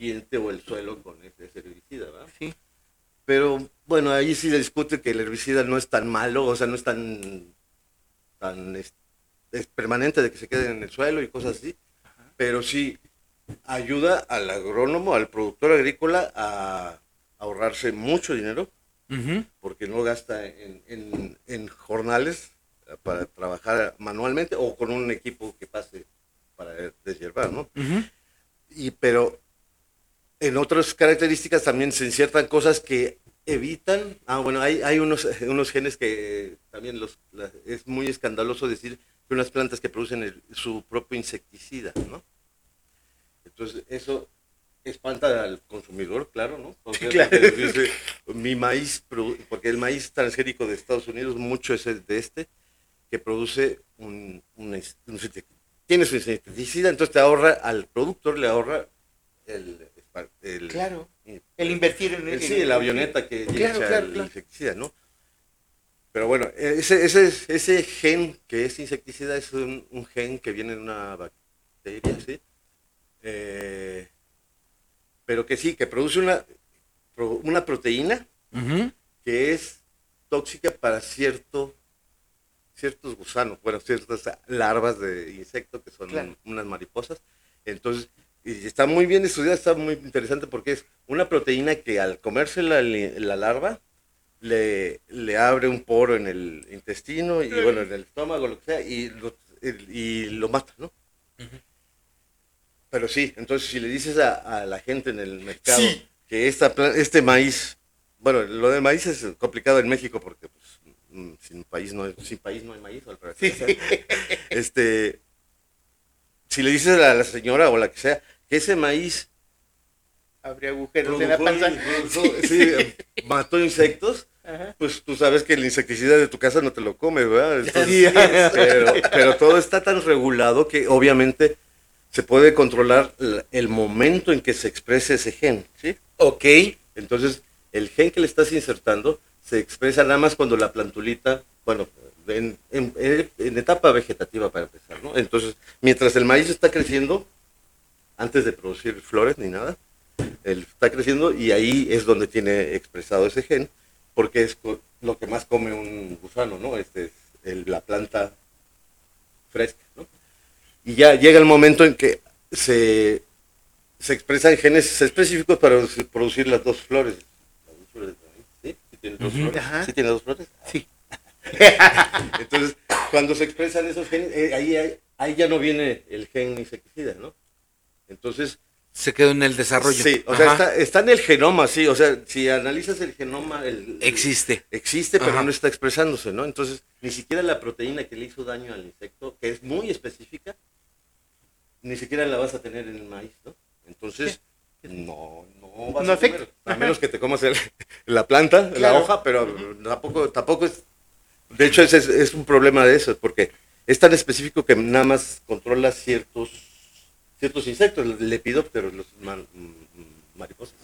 Speaker 6: ambiente o el suelo con ese, ese herbicida, ¿verdad?
Speaker 4: Sí.
Speaker 6: Pero bueno, ahí sí se discute que el herbicida no es tan malo, o sea, no es tan, tan es, es permanente de que se quede en el suelo y cosas así, pero sí ayuda al agrónomo, al productor agrícola a ahorrarse mucho dinero,
Speaker 5: Ujú.
Speaker 6: porque no gasta en, en, en jornales para trabajar manualmente o con un equipo que pase para deshiervar, ¿no?
Speaker 5: Ujú.
Speaker 6: Y pero en otras características también se insertan cosas que evitan, ah bueno, hay, hay unos, unos genes que también los, la, es muy escandaloso decir que unas plantas que producen el, su propio insecticida, ¿no? Entonces eso espanta al consumidor, claro, ¿no? Porque,
Speaker 4: Claro.
Speaker 6: porque dice, mi maíz, produ- porque el maíz transgénico de Estados Unidos, mucho es el de este, que produce un, un, ins- un insecti- tiene su insecticida, entonces te ahorra, al productor le ahorra el, el
Speaker 4: Claro. El invertir en
Speaker 6: el-
Speaker 4: en-
Speaker 6: sí, la avioneta que
Speaker 4: Claro,
Speaker 6: echa
Speaker 4: claro,
Speaker 6: el
Speaker 4: claro.
Speaker 6: insecticida, ¿no? Pero bueno, ese, ese, ese gen que es insecticida es un, un gen que viene de una bacteria, ¿sí? Eh, pero que sí, que produce una, pro- una proteína
Speaker 5: Ujú.
Speaker 6: que es tóxica para cierto, ciertos gusanos, bueno, ciertas larvas de insecto que son
Speaker 4: Claro.
Speaker 6: unas mariposas. Entonces, y está muy bien estudiada, está muy interesante porque es una proteína que al comerse la, la larva le, le abre un poro en el intestino y bueno, en el estómago, lo que sea, y lo, y lo mata, ¿no? Pero sí, entonces si le dices a, a la gente en el mercado
Speaker 4: Sí.
Speaker 6: que esta, pla- este maíz, bueno, lo del maíz es complicado en México porque pues, mm, sin país no hay, sin país no hay maíz, o al revés.
Speaker 4: Sí, sí.
Speaker 6: Este, si le dices a la señora o la que sea que ese maíz
Speaker 4: Habría agujeros en la
Speaker 6: produjo
Speaker 4: panza.
Speaker 6: y produjo- sí, mató insectos,
Speaker 4: Ajá.
Speaker 6: pues tú sabes que el insecticida de tu casa no te lo comes, ¿verdad?
Speaker 4: Así
Speaker 6: Entonces,
Speaker 4: es.
Speaker 6: pero, pero todo está tan regulado que obviamente se puede controlar la- el momento en que se exprese ese gen, ¿sí?
Speaker 5: Ok.
Speaker 6: Entonces, el gen que le estás insertando se expresa nada más cuando la plantulita, bueno, en, en- en- en etapa vegetativa para empezar, ¿no? Entonces, mientras el maíz está creciendo, antes de producir flores ni nada, él está creciendo y ahí es donde tiene expresado ese gen, porque es co- lo que más come un gusano, ¿no? Este es el- la planta fresca, ¿no? Y ya llega el momento en que se, se expresan genes específicos para producir- producir las dos flores. Las dos flores de maíz, ¿sí? ¿Sí tiene dos
Speaker 5: Ujú.
Speaker 6: flores?
Speaker 4: Ajá.
Speaker 6: ¿Sí tiene dos flores?
Speaker 4: Sí.
Speaker 6: Entonces, cuando se expresan esos genes, eh, ahí, ahí, ahí ya no viene el gen insecticida, ¿no? Entonces,
Speaker 5: Se quedó en el desarrollo.
Speaker 6: sí, o sea,
Speaker 5: Ajá.
Speaker 6: está, está en el genoma, sí, o sea, si analizas el genoma, el, el-
Speaker 5: Existe.
Speaker 6: existe, pero
Speaker 5: Ajá.
Speaker 6: no está expresándose, ¿no? Entonces, ni siquiera la proteína que le hizo daño al insecto, que es muy específica, ni siquiera la vas a tener en el maíz, ¿no? Entonces, no, no vas
Speaker 4: No
Speaker 6: a
Speaker 4: afecta.
Speaker 6: comer, a menos que te comas el- la planta,
Speaker 4: Claro.
Speaker 6: la hoja, pero tampoco, tampoco es, de hecho, ese es, es un problema de eso, porque es tan específico que nada más controla ciertos ciertos insectos, los lepidópteros, los man- mm, mariposas.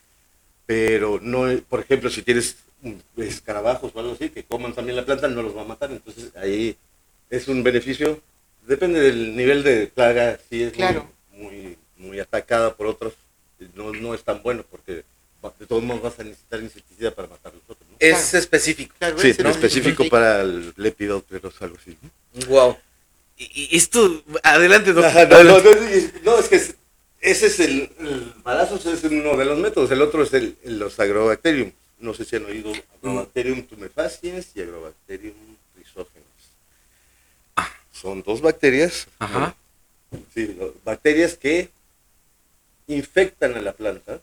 Speaker 6: Pero no, por ejemplo, si tienes mm, escarabajos o algo así que coman también la planta, no los va a matar. Entonces ahí es un beneficio. Depende del nivel de plaga, si es
Speaker 4: Claro.
Speaker 6: muy, muy, muy atacada por otros, no, no es tan bueno porque va- de todos modos vas a necesitar insecticida para matar los otros, ¿no?
Speaker 5: Es
Speaker 4: Claro.
Speaker 5: específico.
Speaker 4: Claro,
Speaker 6: Sí,
Speaker 4: ese
Speaker 6: pero
Speaker 4: no-
Speaker 6: específico para el lepidópteros, algo así. ¿no?
Speaker 5: Wow. Y, y esto, adelante, doctor.
Speaker 6: Ajá, no, no, no, es- no, es que es- ese es el, el balazos es uno de los métodos, el otro es el, el- los agrobacterium. No sé si han oído Agrobacterium tumefaciens y Agrobacterium rhizógenes. Son dos bacterias,
Speaker 5: Ajá.
Speaker 6: sí, lo- bacterias que infectan a la planta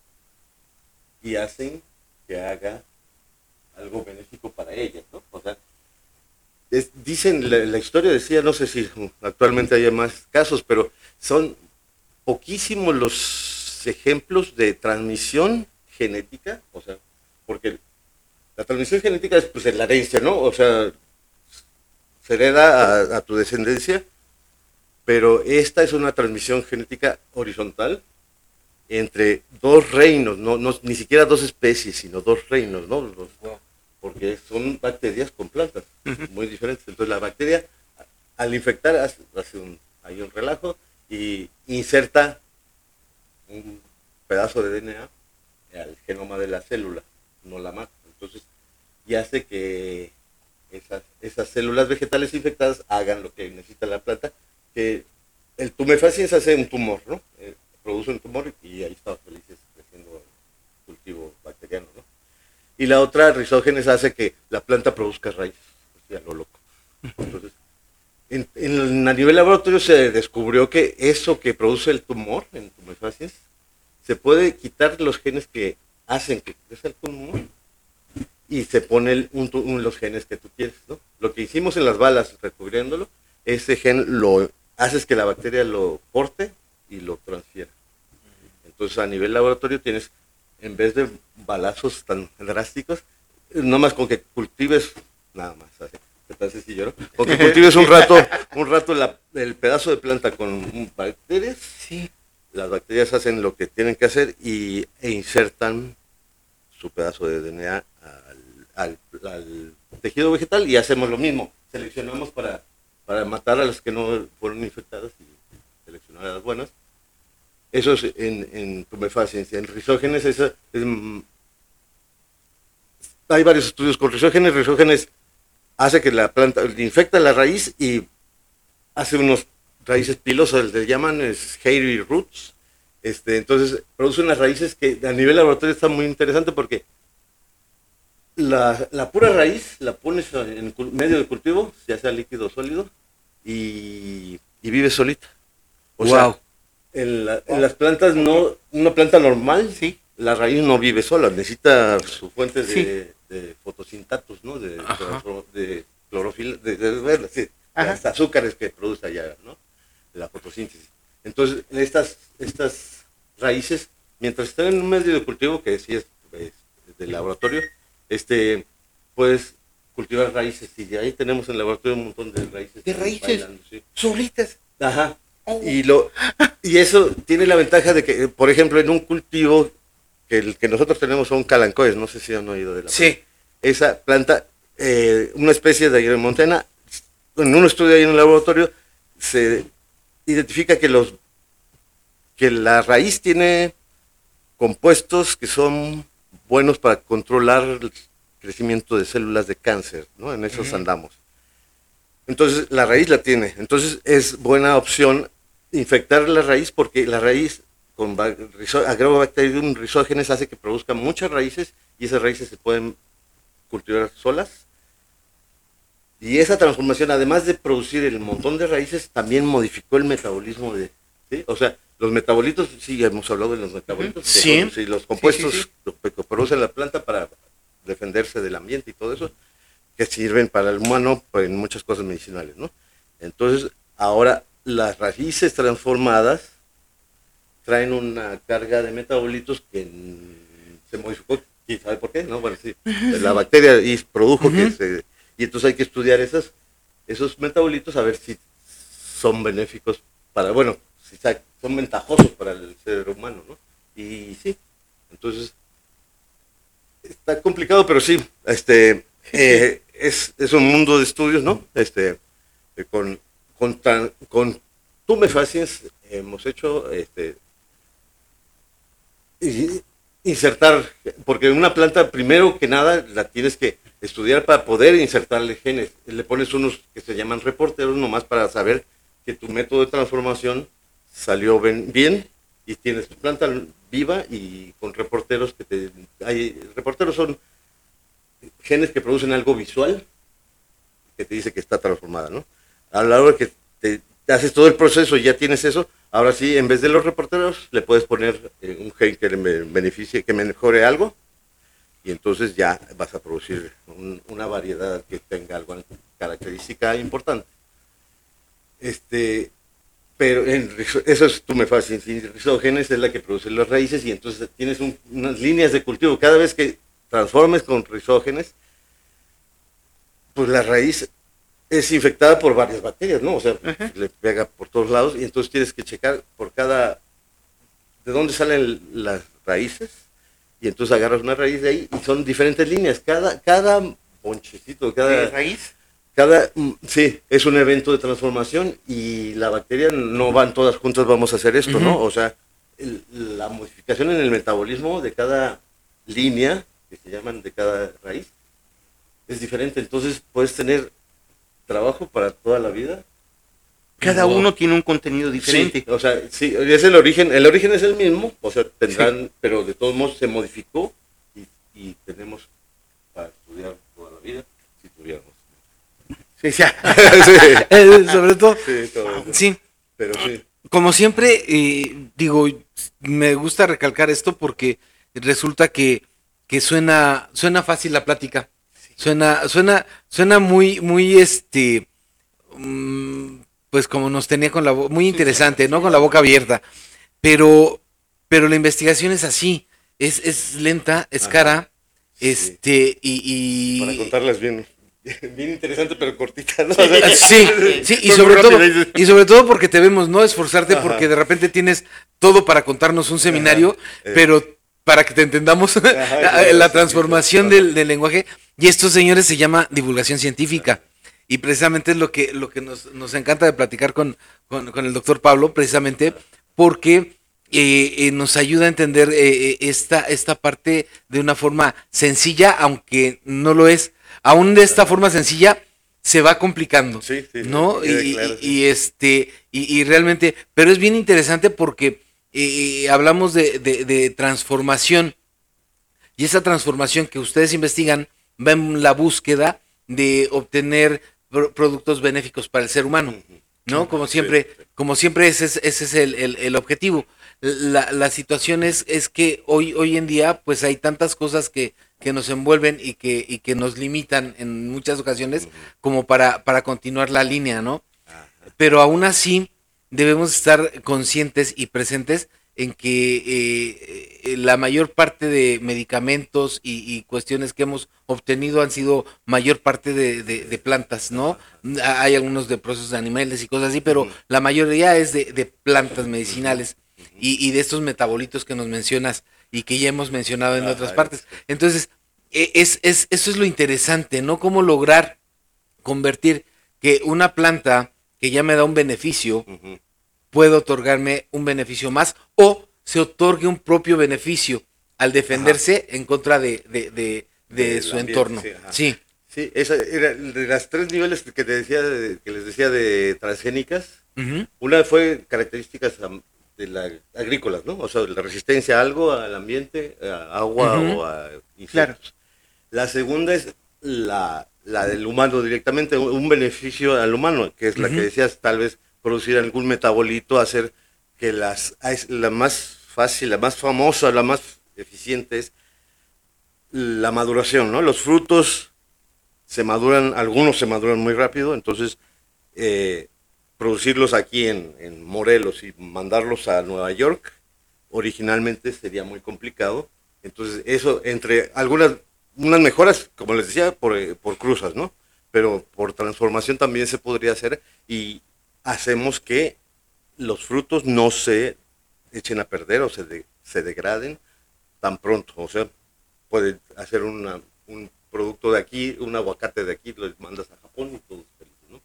Speaker 6: y hacen que haga algo benéfico para ella, ¿no? O sea, es- dicen, la, la historia decía, no sé si actualmente haya más casos, pero son poquísimos los ejemplos de transmisión genética, o sea, porque la transmisión genética es pues la herencia, ¿no? O sea, se hereda a, a tu descendencia, pero esta es una transmisión genética horizontal entre dos reinos, no, no ni siquiera dos especies, sino dos reinos, ¿no? Los- porque son bacterias con plantas, muy diferentes. Entonces la bacteria, al infectar, hace, hace un, hay un relajo y inserta un pedazo de D N A al genoma de la célula, no la mata. Entonces, y hace que esas, esas células vegetales infectadas hagan lo que necesita la planta, que el tumefaciens hace un tumor, ¿no? Eh, produce un tumor y ahí estamos felices creciendo el cultivo bacteriano, ¿no? Y la otra, rizógenes, hace que la planta produzca raíces, a lo loco. Entonces, en, en, a nivel laboratorio se descubrió que eso que produce el tumor en tumefaciens, se puede quitar los genes que hacen que crezca el tumor y se pone el, un, un, los genes que tú quieres, ¿no? Lo que hicimos en las balas recubriéndolo, ese gen lo haces que la bacteria lo corte y lo transfiera. Entonces a nivel laboratorio tienes, en vez de balazos tan drásticos, nomás con que cultives, nada más, así, tan sencillo, ¿no? Con que cultives un rato, un rato la, el pedazo de planta con bacterias,
Speaker 4: Sí.
Speaker 6: las bacterias hacen lo que tienen que hacer y, e insertan su pedazo de D N A al, al, al tejido vegetal y hacemos lo mismo. Seleccionamos para, para matar a las que no fueron infectadas y seleccionar a las buenas. Eso es en, en tumefaciens. En rizógenes, esa, es, hay varios estudios con rizógenes. Rizógenes hace que la planta infecta la raíz y hace unos raíces pilosas, le llaman es hairy roots. Este, entonces produce unas raíces que a nivel laboratorio está muy interesante porque la, la pura raíz la pones en medio de cultivo, ya sea líquido o sólido, y, y vive solita. O
Speaker 5: Wow.
Speaker 6: sea, en, la, en las plantas, no, una planta normal,
Speaker 4: Sí.
Speaker 6: la raíz no vive sola, necesita su fuente de,
Speaker 4: Sí.
Speaker 6: de fotosintatos, ¿no? De,
Speaker 5: Ajá.
Speaker 6: de clorofila, de, de, de, de, sí,
Speaker 4: Ajá.
Speaker 6: hasta azúcares que produce allá, ¿no? La fotosíntesis. Entonces, estas, estas raíces, mientras están en un medio de cultivo, que sí es, es de laboratorio, este, puedes cultivar raíces, y de ahí tenemos en el laboratorio un montón de raíces.
Speaker 4: De raíces.
Speaker 6: bailando, sí.
Speaker 4: Solitas.
Speaker 6: Ajá.
Speaker 4: Oh.
Speaker 6: Y, lo, y eso tiene la ventaja de que, por ejemplo, en un cultivo, que el que nosotros tenemos son calancoes, no sé si han oído de la
Speaker 5: Sí.
Speaker 6: esa planta, eh, una especie de montana, en un estudio ahí en el laboratorio, se identifica que los que la raíz tiene compuestos que son buenos para controlar el crecimiento de células de cáncer, ¿no? En esos
Speaker 4: Ujú.
Speaker 6: andamos. Entonces, la raíz la tiene. Entonces, es buena opción infectar la raíz porque la raíz con ba- rizo- Agrobacterium rizógenes hace que produzca muchas raíces y esas raíces se pueden cultivar solas. Y esa transformación, además de producir el montón de raíces, también modificó el metabolismo de, ¿sí? O sea, los metabolitos, sí, hemos hablado de los metabolitos, que
Speaker 4: Sí.
Speaker 6: son, sí, los compuestos
Speaker 4: Sí, sí,
Speaker 6: que produce la planta para defenderse del ambiente y todo eso, que sirven para el humano pues, en muchas cosas medicinales, ¿no? Entonces, ahora las raíces transformadas traen una carga de metabolitos que mm, se modificó, ¿quién sabe por qué? ¿No? Bueno, sí, la bacteria y produjo que
Speaker 4: Ujú.
Speaker 6: se... Y entonces hay que estudiar esas, esos metabolitos a ver si son benéficos para, bueno, si sa- son ventajosos para el ser humano, ¿no? Y sí, entonces está complicado, pero sí, este, eh, es, es un mundo de estudios, ¿no? Este, eh, con, con, tan- con tumefaciens hemos hecho, este, y- insertar, porque una planta primero que nada la tienes que estudiar para poder insertarle genes. Le pones unos que se llaman reporteros nomás para saber que tu método de transformación salió ben- bien y tienes tu planta viva y con reporteros que te... Hay, reporteros son genes que producen algo visual que te dice que está transformada, ¿no? A la hora que te, te haces todo el proceso y ya tienes eso, ahora sí, en vez de los reporteros, le puedes poner eh, un gen que le me- beneficie, que mejore algo, y entonces ya vas a producir un- una variedad que tenga alguna característica importante. Este, pero en, rizo- eso es tumefaciens, y rizógenes es la que produce las raíces, y entonces tienes un- unas líneas de cultivo. Cada vez que transformes con rizógenes, pues la raíz es infectada por varias bacterias, ¿no? O sea,
Speaker 4: Ajá.
Speaker 6: le pega por todos lados y entonces tienes que checar por cada, de dónde salen las raíces y entonces agarras una raíz de ahí y son diferentes líneas. Cada, cada bonchecito,
Speaker 4: ¿De
Speaker 6: cada,
Speaker 4: raíz?
Speaker 6: cada, mm, sí, es un evento de transformación y la bacteria no van todas juntas, vamos a hacer esto, ¿no?
Speaker 4: Ujú.
Speaker 6: O sea, el- la modificación en el metabolismo de cada línea, que se llaman de cada raíz, es diferente. Entonces puedes tener trabajo para toda la vida.
Speaker 4: Cada
Speaker 6: No.
Speaker 4: uno tiene un contenido diferente.
Speaker 6: Sí, o sea, sí, es el origen, el origen es el mismo, o sea, tendrán, sí. Pero de todos modos se modificó y, y tenemos para estudiar toda la vida, si tuviéramos.
Speaker 4: Sí, sí.
Speaker 5: Sí. Eh, sobre todo,
Speaker 6: Sí, todo eso.
Speaker 5: sí.
Speaker 6: Pero sí.
Speaker 5: Como siempre, eh, digo, me gusta recalcar esto porque resulta que, que suena, suena fácil la plática. Suena, suena, suena muy, muy este, um, pues como nos tenía con la boca, muy interesante, ¿no? Con la boca abierta. Pero, pero la investigación es así, es, es lenta, es
Speaker 6: Ajá.
Speaker 5: cara,
Speaker 6: Sí.
Speaker 5: este, y, y
Speaker 6: Para contarlas bien, bien interesante, pero cortita, ¿no?
Speaker 5: Sí, sí, y
Speaker 6: Fue
Speaker 5: sobre
Speaker 6: muy
Speaker 5: todo,
Speaker 6: rápido.
Speaker 5: y sobre todo porque te vemos, no esforzarte
Speaker 6: Ajá.
Speaker 5: porque de repente tienes todo para contarnos un seminario,
Speaker 6: Eh.
Speaker 5: pero para que te entendamos
Speaker 6: Ajá,
Speaker 5: la
Speaker 6: sí,
Speaker 5: transformación
Speaker 6: sí,
Speaker 5: del,
Speaker 6: ajá.
Speaker 5: del lenguaje. Y esto, señores, se llama divulgación científica. Y precisamente es lo que, lo que nos, nos encanta de platicar con, con, con el doctor Pablo, precisamente porque eh, eh, nos ayuda a entender eh, esta, esta parte de una forma sencilla, aunque no lo es. Aún de esta forma sencilla se va complicando,
Speaker 6: Sí, sí,
Speaker 5: ¿no?
Speaker 6: sí,
Speaker 5: Y,
Speaker 6: claro,
Speaker 5: y-
Speaker 6: sí.
Speaker 5: y este, y, y realmente, pero es bien interesante porque eh, hablamos de, de- de transformación y esa transformación que ustedes investigan va en la búsqueda de obtener pro- productos benéficos para el ser humano, ¿no? Como siempre, como siempre ese es, ese es el, el- el objetivo. La, la situación es, es que hoy, hoy en día pues hay tantas cosas que, que nos envuelven y que, y que nos limitan en muchas ocasiones como para, para continuar la línea, ¿no? Pero aún así debemos estar conscientes y presentes en que eh, eh, la mayor parte de medicamentos y, y cuestiones que hemos obtenido han sido mayor parte de, de- de plantas, ¿no? Hay algunos de procesos de animales y cosas así, pero la mayoría es de, de plantas medicinales y, y de estos metabolitos que nos mencionas y que ya hemos mencionado en
Speaker 6: Ajá,
Speaker 5: otras partes. Entonces, e- es, es, eso es lo interesante, ¿no? Cómo lograr convertir que una planta que ya me da un beneficio
Speaker 6: Ujú.
Speaker 5: puede otorgarme un beneficio más o se otorgue un propio beneficio al defenderse en contra de, de, de, de
Speaker 6: Del
Speaker 5: su
Speaker 6: ambiente,
Speaker 5: entorno.
Speaker 6: sí, ajá.
Speaker 5: Sí.
Speaker 6: Sí, esa era de las tres niveles que te decía, de- que les decía de transgénicas.
Speaker 5: Ujú.
Speaker 6: Una fue características am- de la agrícolas, ¿no? O sea, la resistencia a algo, al ambiente, a agua
Speaker 5: Ujú.
Speaker 6: o a insectos.
Speaker 4: Claro.
Speaker 6: La segunda es la, la del humano directamente, un un beneficio al humano, que es la
Speaker 5: Ujú.
Speaker 6: que decías, tal vez producir algún metabolito, hacer que las, es la más fácil, la más famosa, la más eficiente es la maduración, ¿no? Los frutos se maduran, algunos se maduran muy rápido, entonces eh, producirlos aquí en, en Morelos y mandarlos a Nueva York originalmente sería muy complicado. Entonces eso, entre algunas, unas mejoras, como les decía, por, eh, por cruzas, ¿no? Pero por transformación también se podría hacer y hacemos que los frutos no se echen a perder o se, de- se degraden tan pronto. O sea, puede hacer una, un producto de aquí, un aguacate de aquí, lo mandas a Japón y todo es feliz, ¿no?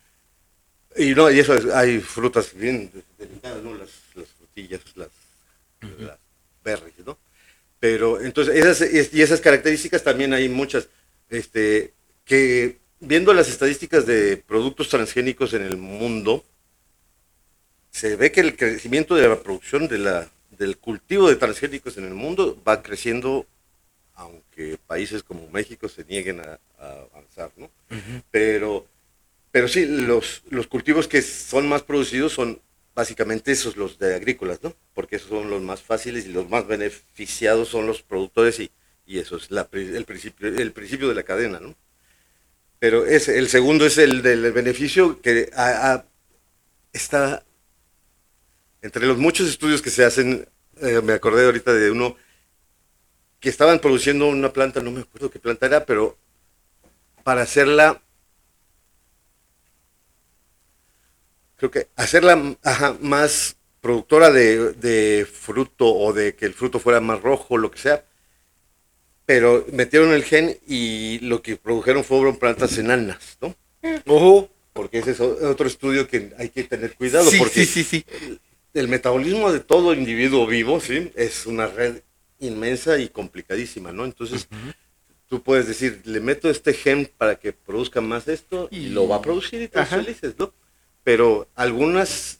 Speaker 6: Y no, y eso es- hay frutas bien delicadas, ¿no? Las, las frutillas, las, las berries, ¿no? Pero entonces, esas, es- y esas características también hay muchas, este, que viendo las estadísticas de productos transgénicos en el mundo, se ve que el crecimiento de la producción de la, del cultivo de transgénicos en el mundo va creciendo, aunque países como México se nieguen a, a avanzar, ¿no? Pero, pero sí, los, los cultivos que son más producidos son básicamente esos, los de agrícolas, ¿no? Porque esos son los más fáciles y los más beneficiados son los productores y, y eso es la, pri- el, principio, el principio de la cadena, ¿no? Pero es, el segundo es el del beneficio que a- a- está entre los muchos estudios que se hacen, eh, me acordé ahorita de uno que estaban produciendo una planta, no me acuerdo qué planta era, pero para hacerla, creo que hacerla ajá, más productora de, de fruto o de que el fruto fuera más rojo, lo que sea, pero metieron el gen y lo que produjeron fueron plantas enanas, ¿no?
Speaker 5: Ojo.
Speaker 6: Porque ese es o- otro estudio que hay que tener cuidado,
Speaker 4: Sí,
Speaker 6: porque
Speaker 4: sí, sí, sí.
Speaker 6: el metabolismo de todo individuo vivo, ¿sí? Es una red inmensa y complicadísima, ¿no? Entonces, uh-huh. tú puedes decir, le meto este gen para que produzca más esto y, y lo va a producir y todos felices, ¿no? Pero algunas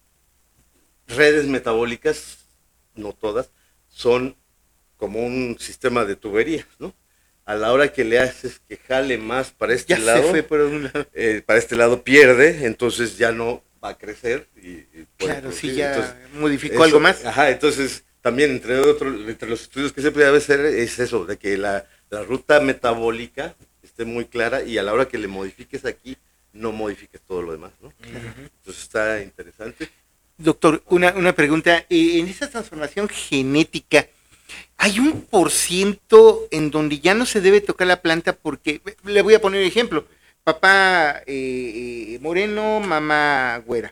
Speaker 6: redes metabólicas, no todas, son como un sistema de tuberías, ¿no? A la hora que le haces que jale más para este
Speaker 4: ya
Speaker 6: lado,
Speaker 4: se fue por un lado.
Speaker 6: Eh, para este lado pierde, entonces ya no va a crecer. Y, y
Speaker 4: claro, sí, ya
Speaker 6: entonces,
Speaker 4: modificó
Speaker 6: eso,
Speaker 4: algo más.
Speaker 6: Ajá, entonces también entre otros, entre los estudios que se puede hacer es eso, de que la, la ruta metabólica esté muy clara y a la hora que le modifiques aquí, no modifiques todo lo demás, ¿no? Uh-huh. Entonces está interesante.
Speaker 4: Doctor, una, una pregunta, eh, en esa transformación genética, ¿hay un por ciento en donde ya no se debe tocar la planta? Porque, le voy a poner un ejemplo, papá eh, moreno, mamá güera,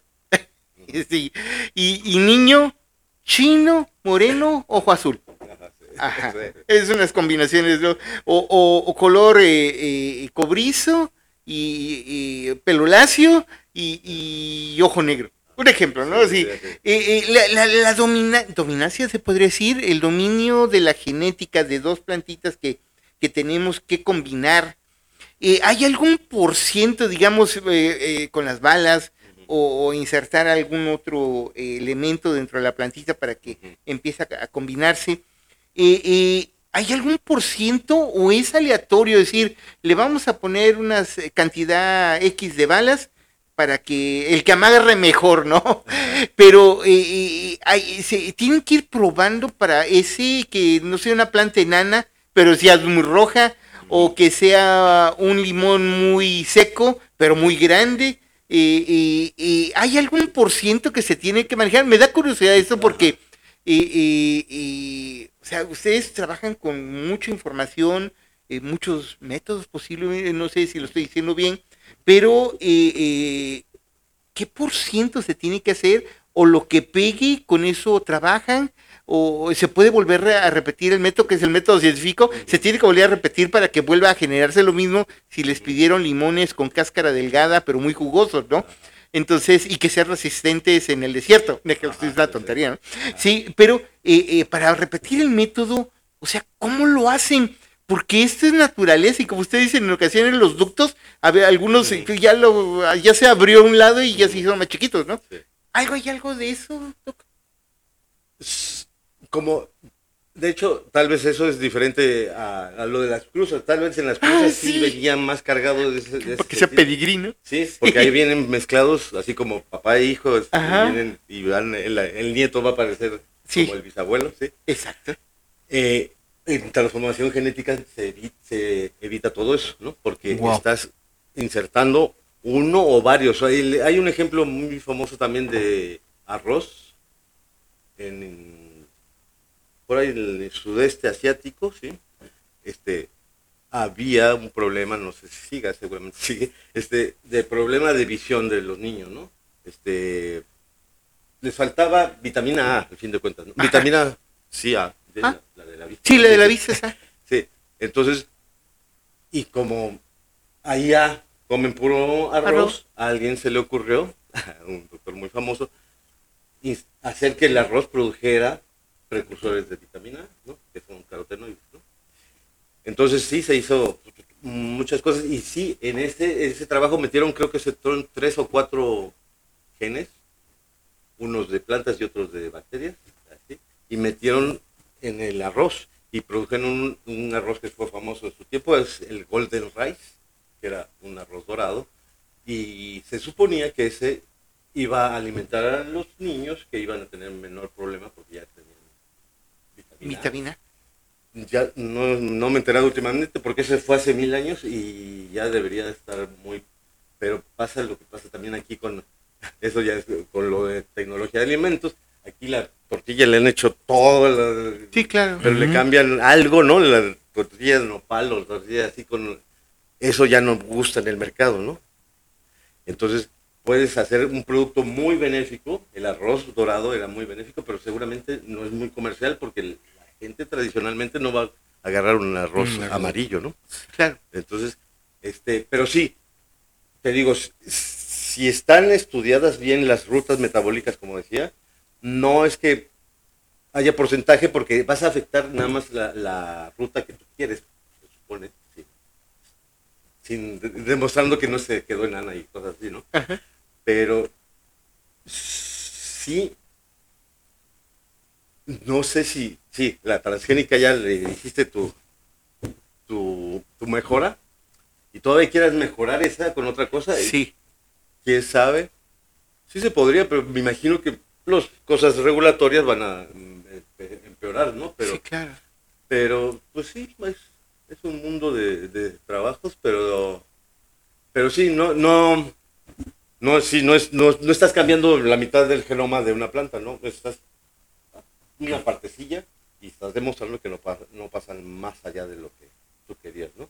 Speaker 4: sí. y, y niño chino, moreno, ojo azul. Ajá. Es unas combinaciones, ¿no? o, o, o color eh, eh, cobrizo, y, y pelo lacio, y, y ojo negro. Un ejemplo, ¿no? Sí, sí, sí. Eh, eh, la, la, la domina, dominancia, se podría decir, el dominio de la genética de dos plantitas que, que tenemos que combinar. Eh, ¿Hay algún por ciento, digamos, eh, eh, con las balas o, o insertar algún otro eh, elemento dentro de la plantita para que empiece a, a combinarse? Eh, eh, ¿Hay algún por ciento o es aleatorio? Es decir, le vamos a poner una cantidad X de balas para que el que amarre mejor, ¿no? Pero eh, hay, se tienen que ir probando para ese que no sea una planta enana, pero sea muy roja, o que sea un limón muy seco, pero muy grande. Eh, eh, eh, ¿Hay algún por ciento que se tiene que manejar? Me da curiosidad esto porque, eh, eh, eh, o sea, ustedes trabajan con mucha información, eh, muchos métodos posibles, no sé si lo estoy diciendo bien, pero eh, eh, ¿qué por ciento se tiene que hacer? O lo que pegue, con eso trabajan, o se puede volver a repetir el método, que es el método científico, se tiene que volver a repetir para que vuelva a generarse lo mismo si les pidieron limones con cáscara delgada, pero muy jugosos, ¿no? Entonces, y que sean resistentes en el desierto, que es una tontería, ¿no? Sí, pero eh, eh, para repetir el método, o sea, ¿cómo lo hacen? Porque esto es naturaleza y como usted dice, en ocasiones los ductos, a ver, algunos sí. ya lo ya se abrió un lado y ya se hicieron más chiquitos, ¿no? Sí. ¿Algo hay algo de eso, Doc?
Speaker 6: Como, de hecho, tal vez eso es diferente a, a lo de las cruzas. Tal vez en las cruzas ah, sí. sí venían más cargados de ese, de
Speaker 4: porque sea pedigrí, ¿no?
Speaker 6: Sí, porque ahí vienen mezclados, así como papá e hijo, vienen, y van, el, el nieto va a parecer sí. como el bisabuelo, ¿sí?
Speaker 4: Exacto.
Speaker 6: Eh, en transformación genética se evita, se evita todo eso, ¿no? Porque wow. estás insertando uno o varios. Hay, hay un ejemplo muy famoso también de arroz en por ahí en el sudeste asiático, ¿sí? Este, había un problema, no sé si siga, seguramente sigue, este, de problema de visión de los niños, ¿no? Este, les faltaba vitamina A, al fin de cuentas, ¿no? Vitamina sí, A, de ¿Ah? la, la de la vista.
Speaker 4: Sí, la de la vista, esa.
Speaker 6: Sí, entonces, y como allá comen puro arroz, arroz, a alguien se le ocurrió, a un doctor muy famoso, hacer que el arroz produjera precursores de vitamina A, ¿no? Que son carotenoides, ¿no? Entonces sí se hizo muchas cosas y sí, en ese, ese trabajo metieron, creo que se fueron tres o cuatro genes, unos de plantas y otros de bacterias, así, y metieron en el arroz y produjeron un, un arroz que fue famoso en su tiempo, es el Golden Rice, que era un arroz dorado, y se suponía que ese iba a alimentar a los niños que iban a tener menor problema porque ya tenían vitamina.
Speaker 4: ¿Vitamina?
Speaker 6: Ya no, no me he enterado últimamente porque ese fue hace mil años y ya debería estar muy... Pero pasa lo que pasa también aquí con... Eso ya es con lo de tecnología de alimentos. Aquí la tortilla le han hecho todo. La,
Speaker 4: sí, claro.
Speaker 6: Pero uh-huh. le cambian algo, ¿no? La tortilla de nopal o tortilla así con... Eso ya no gusta en el mercado, ¿no? Entonces puedes hacer un producto muy benéfico. El arroz dorado era muy benéfico, pero seguramente no es muy comercial porque la gente tradicionalmente no va a agarrar un arroz mm, amarillo, ¿no?
Speaker 4: Claro.
Speaker 6: Entonces, este, pero sí, te digo, si están estudiadas bien las rutas metabólicas, como decía, no es que haya porcentaje porque vas a afectar nada más la, la ruta que tú quieres, se supone, sí. Sin, de, demostrando que no se quedó enana y cosas así, ¿no?
Speaker 4: Ajá.
Speaker 6: Pero sí, no sé si, sí, la transgénica ya le dijiste tu, tu, tu mejora y todavía quieras mejorar esa con otra cosa.
Speaker 4: Sí.
Speaker 6: ¿Quién sabe? Sí se podría, pero me imagino que las cosas regulatorias van a empeorar, ¿no? Pero,
Speaker 4: sí, claro.
Speaker 6: Pero, pues sí, es, es un mundo de, de trabajos, pero, pero sí, no, no, no, sí, no es, no, no estás cambiando la mitad del genoma de una planta, ¿no? Estás una partecilla y estás demostrando que no, pasa, no pasan más allá de lo que tú querías, ¿no?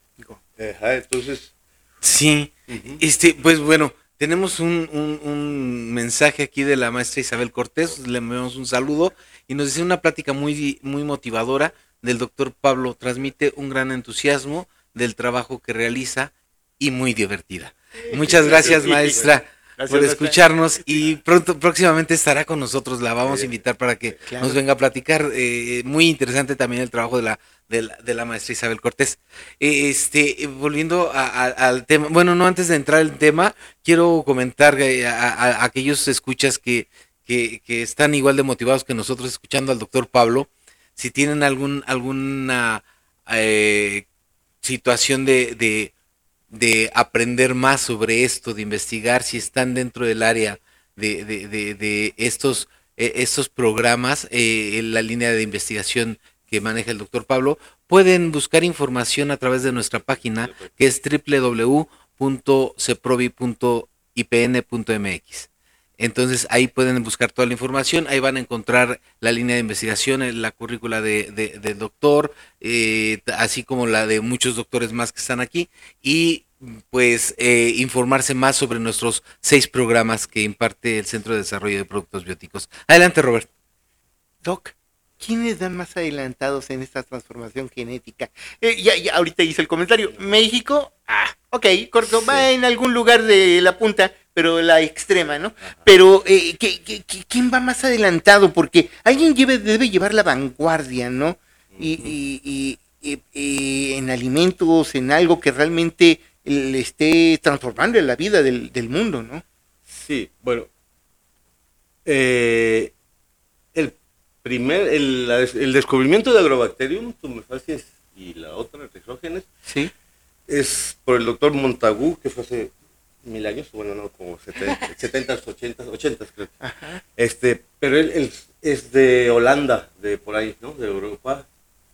Speaker 6: Ajá, entonces.
Speaker 5: Sí,
Speaker 6: uh-huh.
Speaker 5: este, pues bueno, tenemos un, un, un mensaje aquí de la maestra Isabel Cortés, le enviamos un saludo y nos dice una plática muy, muy motivadora del doctor Pablo, transmite un gran entusiasmo del trabajo que realiza y muy divertida. Muchas gracias, maestra, gracias, por escucharnos maestra. Y pronto, próximamente estará con nosotros, la vamos a invitar para que claro. nos venga a platicar. Eh, muy interesante también el trabajo de la, de la, de la maestra Isabel Cortés. Eh, este, volviendo a, a, al tema, bueno, no antes de entrar al tema, quiero comentar a, a, a aquellos escuchas que, que, que están igual de motivados que nosotros escuchando al doctor Pablo, si tienen algún, alguna eh, situación de, de de aprender más sobre esto, de investigar, si están dentro del área de, de, de, de estos, eh, estos programas, eh, en la línea de investigación que maneja el doctor Pablo, pueden buscar información a través de nuestra página, que es doble u doble u doble u punto ceprovi punto i p n punto m x. Entonces ahí pueden buscar toda la información, ahí van a encontrar la línea de investigación, la currícula de, de, del doctor, eh, así como la de muchos doctores más que están aquí, y pues eh, informarse más sobre nuestros seis programas que imparte el Centro de Desarrollo de Productos Bióticos. Adelante, Robert.
Speaker 4: Doc, ¿quiénes dan más adelantados en esta transformación genética? Eh, ya, ya, ahorita hice el comentario, México, ah, ok, corto, sí. Va en algún lugar de la punta, pero la extrema, ¿no? Ajá. Pero, eh, ¿qué, qué, ¿quién va más adelantado? Porque alguien lleve, debe llevar la vanguardia, ¿no? Y, uh-huh. y, y, y, y en alimentos, en algo que realmente le esté transformando en la vida del, del mundo, ¿no?
Speaker 6: Sí, bueno. Eh, el primer, el, el descubrimiento de Agrobacterium tumefaciens y la otra, Rhizógenes,
Speaker 4: sí,
Speaker 6: es por el doctor Montagu, que fue hace mil años, bueno, no, como setenta, ochenta, ochenta creo.
Speaker 4: Ajá.
Speaker 6: Este, pero él, él es de Holanda, de por ahí, ¿no? De Europa.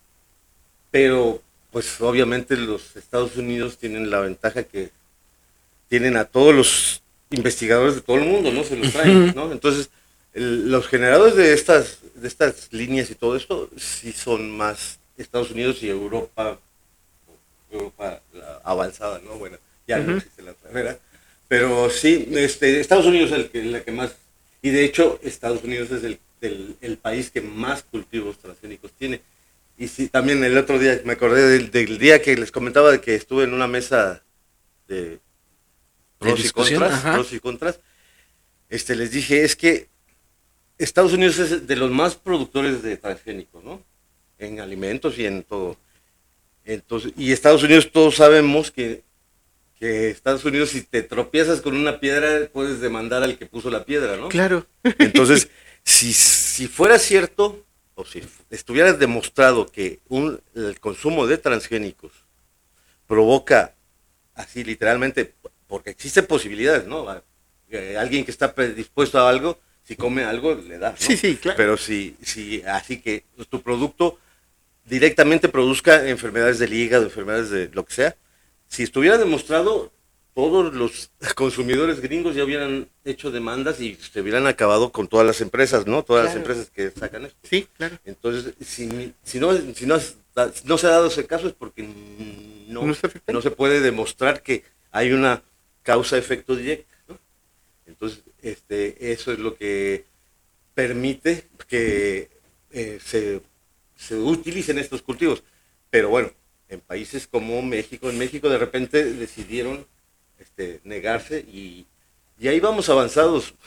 Speaker 6: Pero, pues, obviamente los Estados Unidos tienen la ventaja que tienen a todos los investigadores de todo el mundo, ¿no? Se los traen, ¿no? Entonces, el, los generadores de estas, de estas líneas y todo esto, sí son más Estados Unidos y Europa, Europa avanzada, ¿no? Bueno, ya uh-huh. no existe la carrera. Pero sí, este, Estados Unidos es el que, la que más, y de hecho Estados Unidos es el, el, el país que más cultivos transgénicos tiene. Y sí, también el otro día me acordé del, del día que les comentaba de que estuve en una mesa de pros y contras, pros y contras. Este, les dije, es que Estados Unidos es de los más productores de transgénicos, ¿no? En alimentos y en todo. Entonces, y Estados Unidos todos sabemos que que Estados Unidos, si te tropiezas con una piedra, puedes demandar al que puso la piedra, ¿no?
Speaker 4: Claro.
Speaker 6: Entonces, si, si fuera cierto, o si estuviera demostrado que un, el consumo de transgénicos provoca, así literalmente, porque existen posibilidades, ¿no? Alguien que está predispuesto a algo, si come algo, le da, ¿no?
Speaker 4: Sí, sí, claro.
Speaker 6: Pero si, si así que tu producto directamente produzca enfermedades del hígado, enfermedades de lo que sea, si estuviera demostrado, todos los consumidores gringos ya hubieran hecho demandas y se hubieran acabado con todas las empresas, ¿no? Todas claro. las empresas que sacan esto.
Speaker 4: Sí, claro.
Speaker 6: Entonces, si, si, no, si no, no se ha dado ese caso es porque no, no, no se puede demostrar que hay una causa-efecto directa, ¿no? Entonces, este, eso es lo que permite que eh, se, se utilicen estos cultivos. Pero bueno, en países como México, en México de repente decidieron este, negarse y, y ahí vamos avanzados.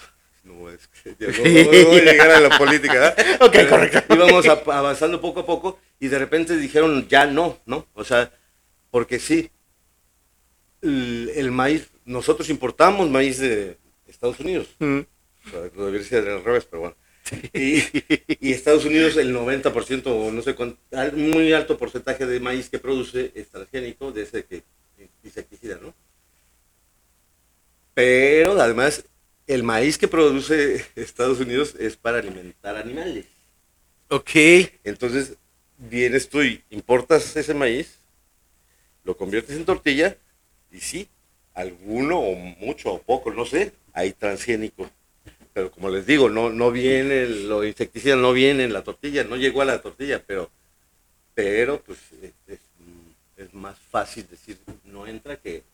Speaker 6: no, es que ya no, no voy a llegar a la política, ¿eh?
Speaker 4: Ok,
Speaker 6: Pero
Speaker 4: correcto.
Speaker 6: íbamos a- avanzando poco a poco y de repente dijeron ya no, ¿no? O sea, porque sí, el, el maíz, nosotros importamos maíz de Estados Unidos,
Speaker 4: Mm.
Speaker 6: o sea, lo debería ser al revés, pero bueno. Y, y Estados Unidos el noventa por ciento o no sé cuánto, al- muy alto porcentaje de maíz que produce es transgénico, de ese que insecticida, ¿no? Pero además el maíz que produce Estados Unidos es para alimentar animales.
Speaker 5: Ok.
Speaker 6: Entonces vienes tú y importas ese maíz, lo conviertes en tortilla y sí, alguno o mucho o poco, no sé, hay transgénico. Pero como les digo, no, no viene, lo insecticida no viene en la tortilla, no llegó a la tortilla, pero, pero pues es, es, es más fácil decir no entra que...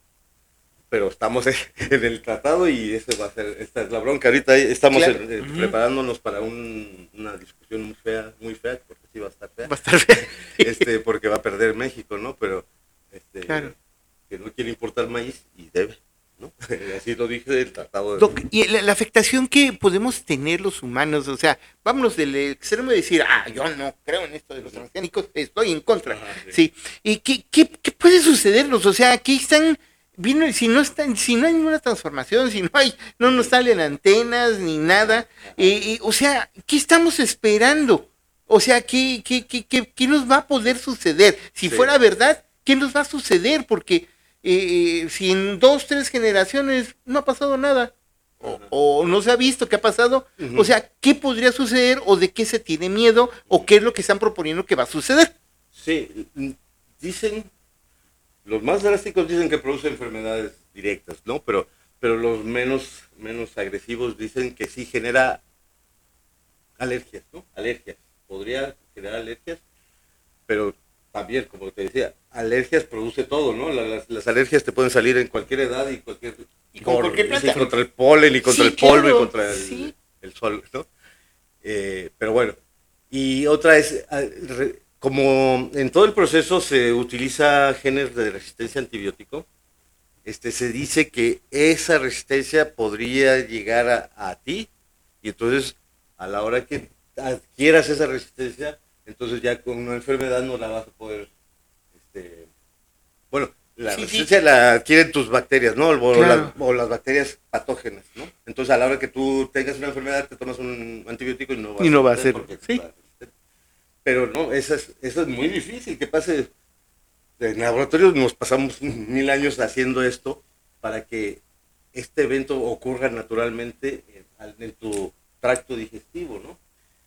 Speaker 6: Pero estamos en el tratado y ese va a ser, esta es la bronca. Ahorita estamos
Speaker 4: Claro.
Speaker 6: en- en-
Speaker 5: Ujú.
Speaker 6: preparándonos para un- una discusión muy fea, muy fea, porque sí va a estar fea,
Speaker 4: Va a estar bien.
Speaker 6: este, porque va a perder México, ¿no? Pero este,
Speaker 4: Claro.
Speaker 6: que no quiere importar maíz y debe, ¿no? Así lo dije el tratado de...
Speaker 4: Doc, y la, la afectación que podemos tener los humanos, o sea, vámonos del extremo de decir, ah, yo no creo en esto de los transgénicos, estoy en contra.
Speaker 6: Ajá, sí.
Speaker 4: Sí. ¿Y qué, qué, qué puede sucedernos? O sea, aquí están, vino, si no están, si no hay ninguna transformación, si no hay, no nos salen antenas ni nada, eh, eh, o sea, ¿qué estamos esperando? O sea, ¿qué, qué, qué, qué, qué nos va a poder suceder? Si
Speaker 6: Sí.
Speaker 4: fuera verdad, ¿qué nos va a suceder? Porque eh, si en dos, tres generaciones no ha pasado nada, o, o no se ha visto qué ha pasado,
Speaker 6: Ujú.
Speaker 4: o sea, ¿qué podría suceder o de qué se tiene miedo o qué es lo que están proponiendo que va a suceder?
Speaker 6: Sí, mm, dicen, los más drásticos dicen que produce enfermedades directas, ¿no? Pero, pero los menos, menos agresivos dicen que sí genera alergias, ¿no? Alergias. Podría generar alergias, pero también, como te decía, alergias produce todo, ¿no? La- Las, las alergias te pueden salir en cualquier edad y cualquier...
Speaker 4: Y con cualquier planta.
Speaker 6: sí, contra el polen y contra
Speaker 4: Sí,
Speaker 6: el polvo
Speaker 4: claro,
Speaker 6: y contra el,
Speaker 4: sí.
Speaker 6: el sol, ¿no? Eh, pero bueno, y otra es, ah, re- como en todo el proceso se utiliza genes de resistencia a antibiótico, este, se dice que esa resistencia podría llegar a, a ti y entonces a la hora que adquieras esa resistencia, entonces ya con una enfermedad no la vas a poder, este, bueno, la
Speaker 4: Sí, sí.
Speaker 6: resistencia la adquieren tus bacterias, ¿no? O,
Speaker 4: Claro.
Speaker 6: las, o las bacterias patógenas, ¿no? Entonces a la hora que tú tengas una enfermedad te tomas un antibiótico y no va
Speaker 4: Y no va a
Speaker 6: suceder
Speaker 4: ser,
Speaker 6: porque
Speaker 4: sí.
Speaker 6: está resistente. Pero no, eso es, eso es muy difícil que pase. En laboratorios nos pasamos mil años haciendo esto para que este evento ocurra naturalmente en, en tu tracto digestivo, ¿no?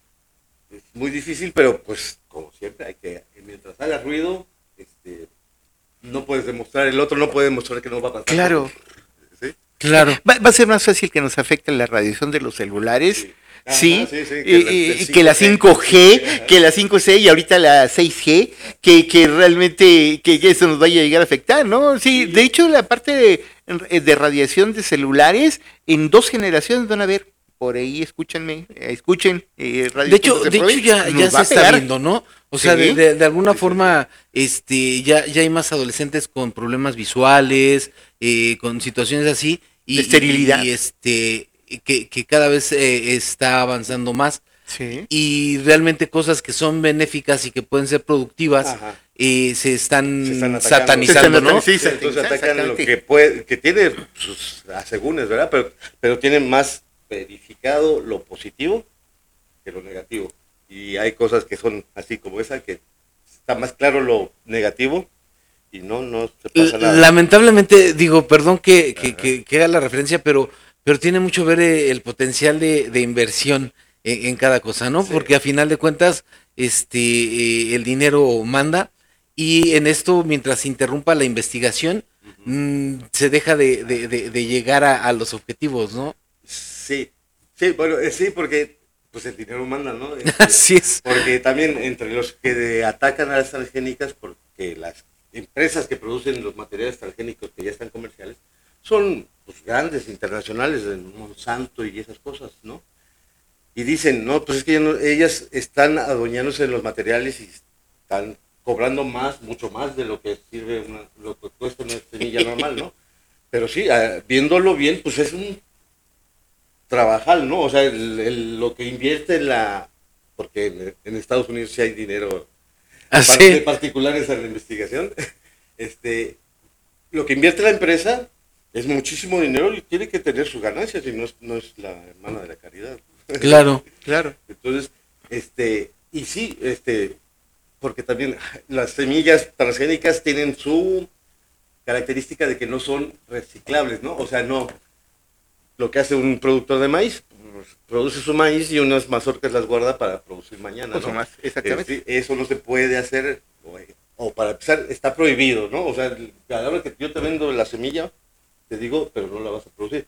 Speaker 6: Es muy difícil, pero pues como siempre hay que, mientras haga ruido, este, no puedes demostrar, el otro no puede demostrar que no va a pasar.
Speaker 4: Claro.
Speaker 6: ¿Sí?
Speaker 5: Claro.
Speaker 4: Va, va a ser más fácil que nos afecte la radiación de los celulares,
Speaker 6: Sí.
Speaker 4: sí,
Speaker 6: Ajá, sí, sí,
Speaker 4: eh,
Speaker 6: que la-
Speaker 4: eh,
Speaker 6: el
Speaker 4: que la cinco G,
Speaker 6: Ajá.
Speaker 4: que la cinco C y ahorita la seis G, que, que realmente que, que eso nos vaya a llegar a afectar, ¿no? Sí,
Speaker 6: Sí.
Speaker 4: de hecho la parte de, de radiación de celulares en dos generaciones van a ver. Por ahí escúchenme, eh, escuchen. Eh, Radio
Speaker 5: De hecho,
Speaker 4: Punto
Speaker 5: de
Speaker 4: Seprovi,
Speaker 5: hecho ya,
Speaker 4: nos
Speaker 5: ya
Speaker 4: va
Speaker 5: se
Speaker 4: a
Speaker 5: está
Speaker 4: pegar.
Speaker 5: viendo, ¿no? O sea,
Speaker 4: Sí.
Speaker 5: de, de- de alguna
Speaker 6: Sí, sí,
Speaker 5: forma, este, ya, ya hay más adolescentes con problemas visuales, eh, con situaciones así. Y,
Speaker 4: De esterilidad.
Speaker 5: Y, y, este, que, que cada vez eh, está avanzando más.
Speaker 4: Sí.
Speaker 5: Y realmente cosas que son benéficas y que pueden ser productivas,
Speaker 6: Ajá.
Speaker 5: eh, se están,
Speaker 6: Se están atacando.
Speaker 5: satanizando,
Speaker 4: Se están
Speaker 5: ¿no?
Speaker 4: Sí,
Speaker 6: Sí, entonces atacan lo
Speaker 4: exactamente.
Speaker 6: que puede, que tiene sus asegúnes, ¿verdad? Pero, pero tienen más verificado lo positivo que lo negativo. Y hay cosas que son así como esa, que está más claro lo negativo y no, no se pasa
Speaker 5: L-
Speaker 6: nada.
Speaker 5: Lamentablemente, digo, perdón que, que,
Speaker 6: Ajá.
Speaker 5: que, que haga la referencia, pero, pero tiene mucho ver eh, el potencial de, de inversión en, en cada cosa, ¿no?
Speaker 6: Sí.
Speaker 5: Porque a final de cuentas, este, eh, el dinero manda y en esto, mientras se interrumpa la investigación, mm, se deja de, de, de, de llegar a, a los objetivos, ¿no?
Speaker 6: Sí, sí, bueno, eh, sí, porque pues el dinero manda, ¿no? Este,
Speaker 5: Así es.
Speaker 6: Porque también entre los que de- atacan a las transgénicas, porque las empresas que producen los materiales transgénicos que ya están comerciales, son pues, grandes internacionales, de Monsanto y esas cosas, ¿no? Y dicen, no, pues es que ya no- ellas están adueñándose de los materiales y están cobrando más, mucho más de lo que sirve, una, lo que cuesta una semilla normal, ¿no? Pero sí, ah, viéndolo bien, pues es un trabajar, ¿no? O sea, el, el- lo que invierte en la... Porque en, en Estados Unidos sí hay dinero
Speaker 5: Ah,
Speaker 6: par-
Speaker 5: sí.
Speaker 6: de particulares en la investigación. Este, lo que invierte la empresa es muchísimo dinero y tiene que tener sus ganancias y no es, no es la hermana de la caridad.
Speaker 5: Claro.
Speaker 4: Claro.
Speaker 6: Entonces, este, y sí, este, porque también las semillas transgénicas tienen su característica de que no son reciclables, ¿no? O sea, no, lo que hace un productor de maíz, pues, produce su maíz y unas mazorcas las guarda para producir mañana,
Speaker 4: Pues
Speaker 6: ¿no?
Speaker 4: más, exactamente.
Speaker 6: Este, eso no se puede hacer, o, o para empezar, está prohibido, ¿no? O sea, a la hora que yo te vendo la semilla, te digo, pero no la vas a producir.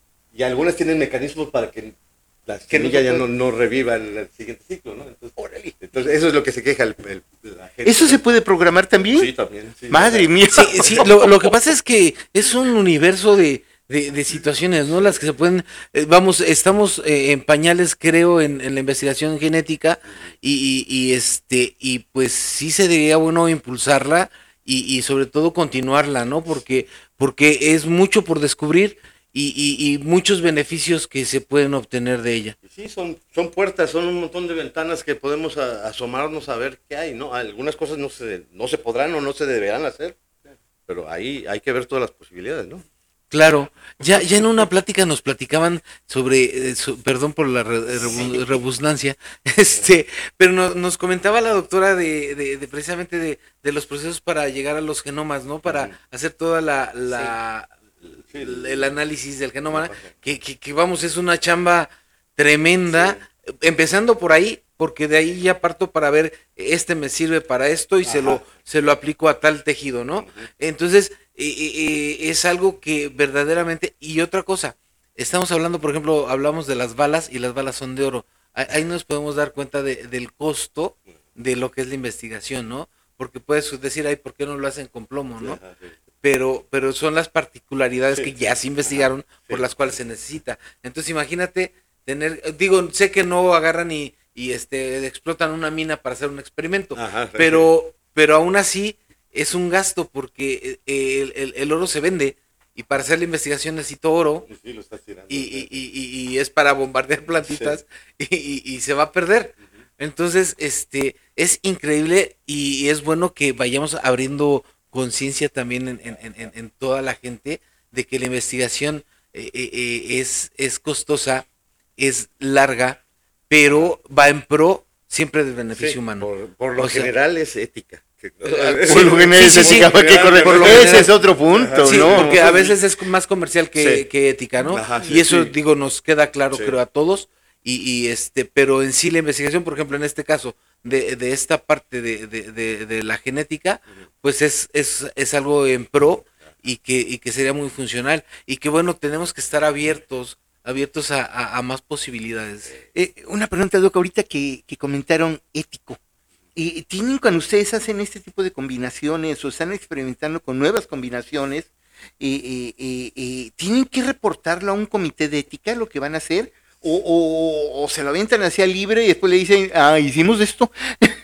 Speaker 6: Y algunas tienen mecanismos para que la
Speaker 4: Que no
Speaker 6: semilla
Speaker 4: se
Speaker 6: ya
Speaker 4: puede.
Speaker 6: no, no reviva el, el siguiente ciclo, ¿no? Entonces, entonces, eso es lo que se queja el, el- la gente.
Speaker 4: ¿Eso se puede programar también?
Speaker 6: Sí, también. Sí,
Speaker 4: Madre
Speaker 6: o sea,
Speaker 4: mía.
Speaker 5: Sí, sí, lo, lo que pasa es que es un universo de, de, de situaciones, ¿no? Las que se pueden, eh, vamos, estamos eh, en pañales, creo, en, en la investigación genética y, y, y, este, y pues sí sería bueno impulsarla y, y sobre todo continuarla, ¿no? Porque, porque es mucho por descubrir y, y, y muchos beneficios que se pueden obtener de ella.
Speaker 6: Sí, son, son puertas, son un montón de ventanas que podemos a- asomarnos a ver qué hay, ¿no? Algunas cosas no se, no se podrán o no se deberán hacer, pero ahí hay que ver todas las posibilidades, ¿no?
Speaker 5: Claro, ya, ya en una plática nos platicaban sobre, eh, su- perdón por la re- rebu- rebusnancia, este, pero no- nos comentaba la doctora de, de, de precisamente de, de los procesos para llegar a los genomas, ¿no? Para
Speaker 6: Ujú.
Speaker 5: hacer toda la, la
Speaker 6: Sí,
Speaker 5: el, el análisis del genoma,
Speaker 6: Ajá.
Speaker 5: que, que, que vamos, es una chamba tremenda, empezando por ahí, porque de ahí ya parto para ver, este me sirve para esto y se
Speaker 6: Ajá.
Speaker 5: lo, se lo aplico a tal tejido, ¿no? Entonces, eh, eh, eh, es algo que verdaderamente, y otra cosa, estamos hablando, por ejemplo, hablamos de las balas y las balas son de oro. Ahí, ahí nos podemos dar cuenta de- del costo de lo que es la investigación, ¿no? Porque puedes decir, ay, ¿por qué no lo hacen con plomo, no?
Speaker 6: Ajá, sí.
Speaker 5: Pero, pero son las particularidades
Speaker 6: Sí.
Speaker 5: que ya se investigaron
Speaker 6: Ajá, sí.
Speaker 5: por las cuales se necesita. Entonces imagínate tener, digo, sé que no agarran y, y este explotan una mina para hacer un experimento,
Speaker 6: Ajá, sí,
Speaker 5: pero, pero aún así es un gasto porque eh, el, el- el oro se vende y para hacer la investigación necesito oro
Speaker 6: sí, sí, lo estás tirando.
Speaker 5: y, y- y- y- y es para bombardear plantitas y, y- y se va a perder. Entonces, este, es increíble y es bueno que vayamos abriendo conciencia también en, en- en- en toda la gente de que la investigación eh, eh, eh, es, es costosa, es larga, pero va en pro siempre del beneficio
Speaker 6: Sí,
Speaker 5: humano.
Speaker 6: Por, por lo
Speaker 5: O sea,
Speaker 6: general es ética. Que-
Speaker 4: Por lo general
Speaker 5: Sí,
Speaker 4: es
Speaker 5: sí, sí,
Speaker 4: ética,
Speaker 6: por lo
Speaker 4: porque
Speaker 6: general,
Speaker 4: corre-
Speaker 6: por lo
Speaker 4: ese
Speaker 5: general.
Speaker 4: es otro punto,
Speaker 5: Sí,
Speaker 4: ¿no?
Speaker 5: porque a veces es más comercial que,
Speaker 6: Sí.
Speaker 5: que ética, ¿no?
Speaker 6: Ajá, sí,
Speaker 5: y eso,
Speaker 6: sí.
Speaker 5: digo, nos queda claro,
Speaker 6: Sí.
Speaker 5: creo, a todos. Y, y este, pero en sí la investigación, por ejemplo, en este caso, de, de esta parte de, de, de, de la genética, pues es, es, es algo en pro y que, y que sería muy funcional. Y que bueno, tenemos que estar abiertos, abiertos a, a, a más posibilidades.
Speaker 4: Eh, una pregunta, Doc, ahorita que, que comentaron ético. Eh, ¿Tienen cuando ustedes hacen este tipo de combinaciones o están experimentando con nuevas combinaciones, eh, eh, eh, eh, tienen que reportarlo a un comité de ética lo que van a hacer? O, o- o se lo avientan hacia libre y después le dicen, ah, hicimos esto?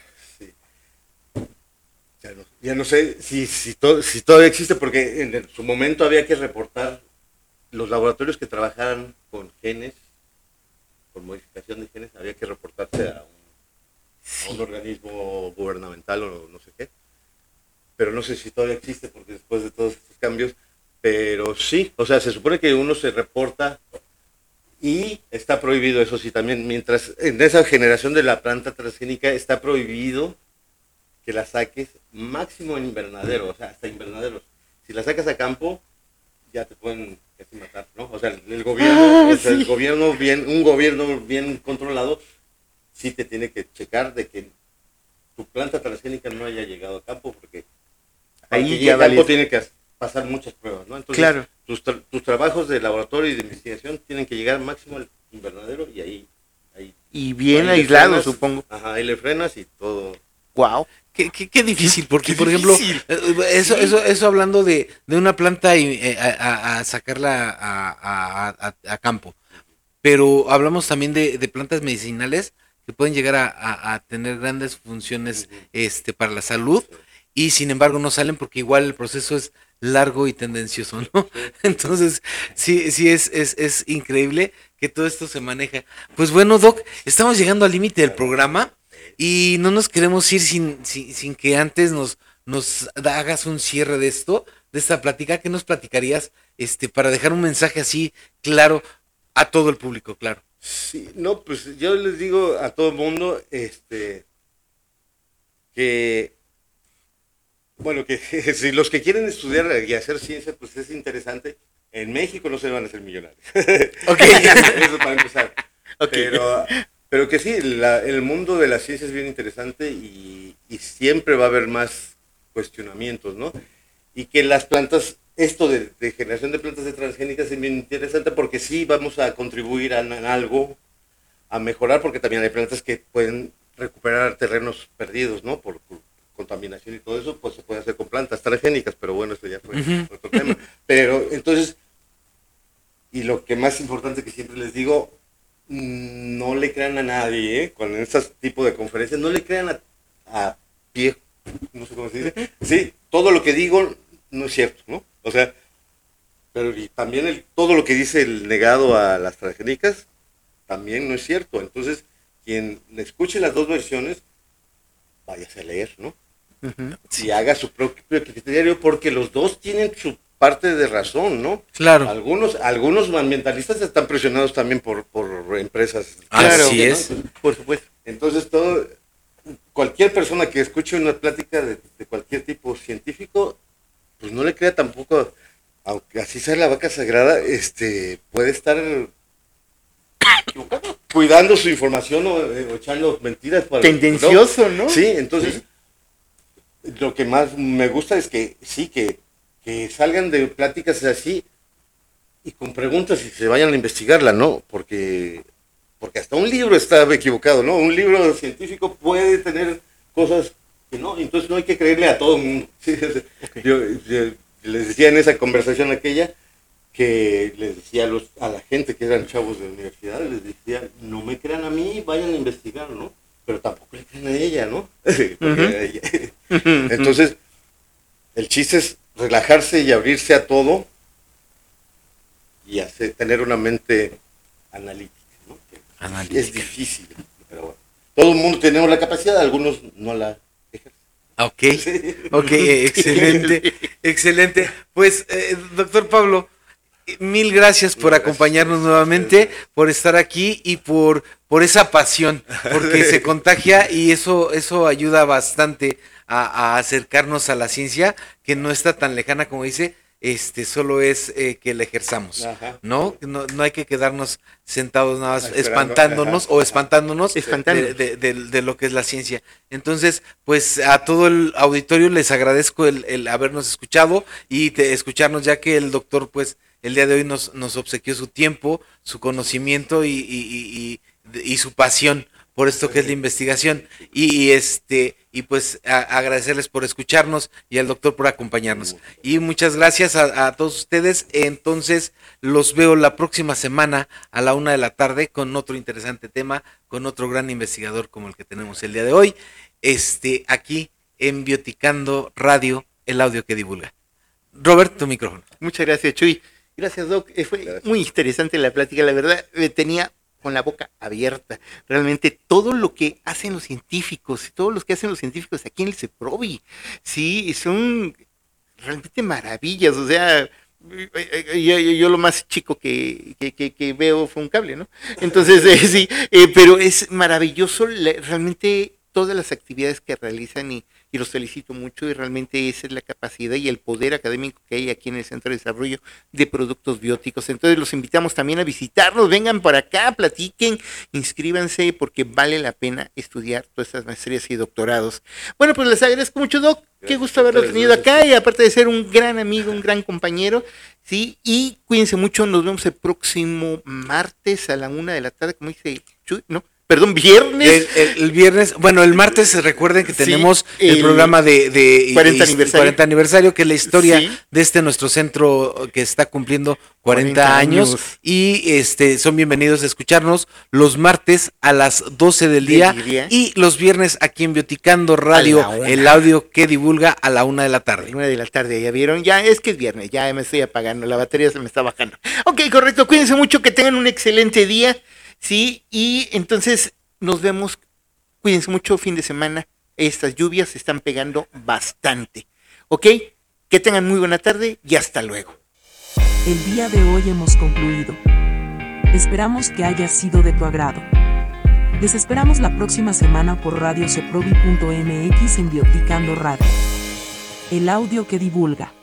Speaker 6: Ya no, ya no sé si, si, to- si todavía existe, porque en el- su momento había que reportar los laboratorios que trabajaran con genes, con modificación de genes, había que reportarse a un, a un organismo gubernamental o no sé qué. Pero no sé si todavía existe, porque después de todos estos cambios, pero sí, o sea, se supone que uno se reporta y está prohibido, eso sí, también, mientras en esa generación de la planta transgénica está prohibido que la saques máximo en invernadero, o sea, hasta invernaderos. Si la sacas a campo, ya te pueden casi matar, ¿no? O sea, el, el gobierno,
Speaker 4: Ah,
Speaker 6: o sea, el
Speaker 4: sí.
Speaker 6: gobierno bien, un gobierno bien controlado, sí te tiene que checar de que tu planta transgénica no haya llegado a campo, porque para
Speaker 4: Ahí
Speaker 6: que
Speaker 4: ya
Speaker 6: llegue a campo
Speaker 4: vale.
Speaker 6: tiene que pasar muchas pruebas, ¿no? Entonces,
Speaker 4: Claro.
Speaker 6: tus, tra- tus trabajos de laboratorio y de investigación tienen que llegar máximo al invernadero y ahí, ahí
Speaker 4: Y bien
Speaker 6: ahí le
Speaker 4: aislado,
Speaker 6: frenas,
Speaker 4: supongo.
Speaker 6: Ajá, ahí le frenas y todo.
Speaker 4: Wow.
Speaker 5: Qué, qué, qué difícil, porque
Speaker 4: Qué
Speaker 5: por ejemplo,
Speaker 4: difícil.
Speaker 5: eh, eso, eso, eso hablando de, de una planta y eh, a, a- a sacarla a, a- a- a campo. Pero hablamos también de, de plantas medicinales que pueden llegar a, a- a tener grandes funciones este, para la salud y sin embargo no salen porque igual el proceso es largo y tendencioso, ¿no? Entonces, sí, sí es, es, es increíble que todo esto se maneja. Pues bueno, Doc, estamos llegando al límite del programa y no nos queremos ir sin, sin, sin que antes nos, nos hagas un cierre de esto, de esta plática. ¿Qué nos platicarías este, para dejar un mensaje así claro a todo el público, claro?
Speaker 6: Sí, no, pues yo les digo a todo el mundo, este, que, bueno, que si los que quieren estudiar y hacer ciencia, pues es interesante. En México no se van a hacer millonarios.
Speaker 5: Ok.
Speaker 6: Eso para empezar.
Speaker 4: Okay.
Speaker 6: Pero, pero que sí, la, el mundo de la ciencia es bien interesante y, y siempre va a haber más cuestionamientos, ¿no? Y que las plantas, esto de, de generación de plantas de transgénicas es bien interesante porque sí vamos a contribuir a, a algo, a mejorar, porque también hay plantas que pueden recuperar terrenos perdidos, ¿no? Por, por contaminación y todo eso, pues se puede hacer con plantas transgénicas, pero bueno, eso ya fue uh-huh. otro tema. Pero entonces, y lo que más importante que siempre les digo, no le crean a nadie, ¿eh? Con estos tipos de conferencias, no le crean a, a pie, no sé cómo se dice, sí, todo lo que digo no es cierto, ¿no? O sea, pero y también el, todo lo que dice el negado a las transgénicas también no es cierto. Entonces, quien escuche las dos versiones, váyase a leer, ¿no? Uh-huh. Si haga su propio criterio, porque los dos tienen su parte de razón, ¿no?
Speaker 5: Claro.
Speaker 6: Algunos, algunos ambientalistas están presionados también por, por empresas.
Speaker 5: Claro, así
Speaker 6: ¿no?
Speaker 5: es.
Speaker 6: Entonces, por supuesto. Entonces, todo, cualquier persona que escuche una plática de, de cualquier tipo científico, pues no le crea tampoco, aunque así sea la vaca sagrada, este, puede estar equivocado, cuidando su información o, o echando mentiras para
Speaker 4: tendencioso, ¿no?
Speaker 6: Sí, entonces sí. Lo que más me gusta es que sí, que, que salgan de pláticas así y con preguntas y se vayan a investigarla, ¿no? Porque, porque hasta un libro está equivocado, ¿no? Un libro científico puede tener cosas que no, entonces no hay que creerle a todo el mundo. ¿Sí? Okay. Yo, yo les decía en esa conversación aquella que les decía a, los, a la gente que eran chavos de la universidad, les decía, no me crean a mí, vayan a investigar, ¿no? Pero tampoco le crean a ella, ¿no? Uh-huh. ella. Entonces, el chiste es relajarse y abrirse a todo y hacer, tener una mente analítica, ¿no? Analítica. Es difícil, pero bueno. Todo el mundo tenemos la capacidad, algunos no la ejercen.
Speaker 5: Ok, ok, excelente, excelente. Pues, eh, doctor Pablo, mil gracias por gracias. acompañarnos nuevamente, por estar aquí y por, por esa pasión, porque se contagia y eso, eso ayuda bastante a, a acercarnos a la ciencia, que no está tan lejana como dice, este solo es eh, que la ejerzamos, ¿no? ¿no? No hay que quedarnos sentados nada más Esperando, espantándonos ajá, o espantándonos de, de, de, de lo que es la ciencia. Entonces, pues a todo el auditorio les agradezco el, el habernos escuchado y de escucharnos, ya que el doctor pues el día de hoy nos, nos obsequió su tiempo, su conocimiento y, y, y, y, y su pasión por esto que es la investigación y, y este y pues a, agradecerles por escucharnos y al doctor por acompañarnos y muchas gracias a, a todos ustedes. Entonces los veo la próxima semana a la una de la tarde con otro interesante tema, con otro gran investigador como el que tenemos el día de hoy, este aquí en Bioticando Radio, el audio que divulga. Robert, tu micrófono.
Speaker 4: Muchas gracias, Chuy. Gracias, Doc. Eh, fue gracias. Muy interesante la plática, la verdad, eh, tenía con la boca abierta. Realmente todo lo que hacen los científicos, todos los que hacen los científicos aquí en el CEPROVI, sí, son realmente maravillas. O sea, yo, yo, yo lo más chico que, que, que, que veo fue un cable, ¿no? Entonces, eh, sí, eh, pero es maravilloso la, realmente todas las actividades que realizan y, y los felicito mucho y realmente esa es la capacidad y el poder académico que hay aquí en el Centro de Desarrollo de Productos Bióticos. Entonces los invitamos también a visitarnos, vengan para acá, platiquen, inscríbanse porque vale la pena estudiar todas estas maestrías y doctorados. Bueno, pues les agradezco mucho, Doc, qué gusto haberlo tenido acá y aparte de ser un gran amigo, un gran compañero, sí, y cuídense mucho, nos vemos el próximo martes a la una de la tarde, como dice Chuy, ¿no? perdón, viernes.
Speaker 5: El, el- el viernes, bueno, el martes recuerden que
Speaker 4: Sí,
Speaker 5: tenemos el,
Speaker 4: el
Speaker 5: programa de, de
Speaker 4: cuarenta
Speaker 5: y-
Speaker 4: aniversario.
Speaker 5: cuarenta aniversario, que es la historia
Speaker 4: Sí.
Speaker 5: de este nuestro centro que está cumpliendo cuarenta,
Speaker 4: cuarenta
Speaker 5: años,
Speaker 4: años.
Speaker 5: y este son bienvenidos a escucharnos los martes a las doce del día,
Speaker 4: Del día.
Speaker 5: y los viernes aquí en Bioticando Radio,
Speaker 4: A la una.
Speaker 5: el audio que divulga a la una de la tarde.
Speaker 4: Una de la tarde, ya vieron, ya es que es viernes, ya me estoy apagando, la batería se me está bajando. Ok, correcto, cuídense mucho, que tengan un excelente día, sí, y entonces nos vemos, cuídense mucho, fin de semana, estas lluvias se están pegando bastante, ok, que tengan muy buena tarde y hasta luego.
Speaker 7: El día de hoy hemos concluido. Esperamos que haya sido de tu agrado. Les esperamos la próxima semana por radio ceprovi punto m x en Bioticando Radio. El audio que divulga.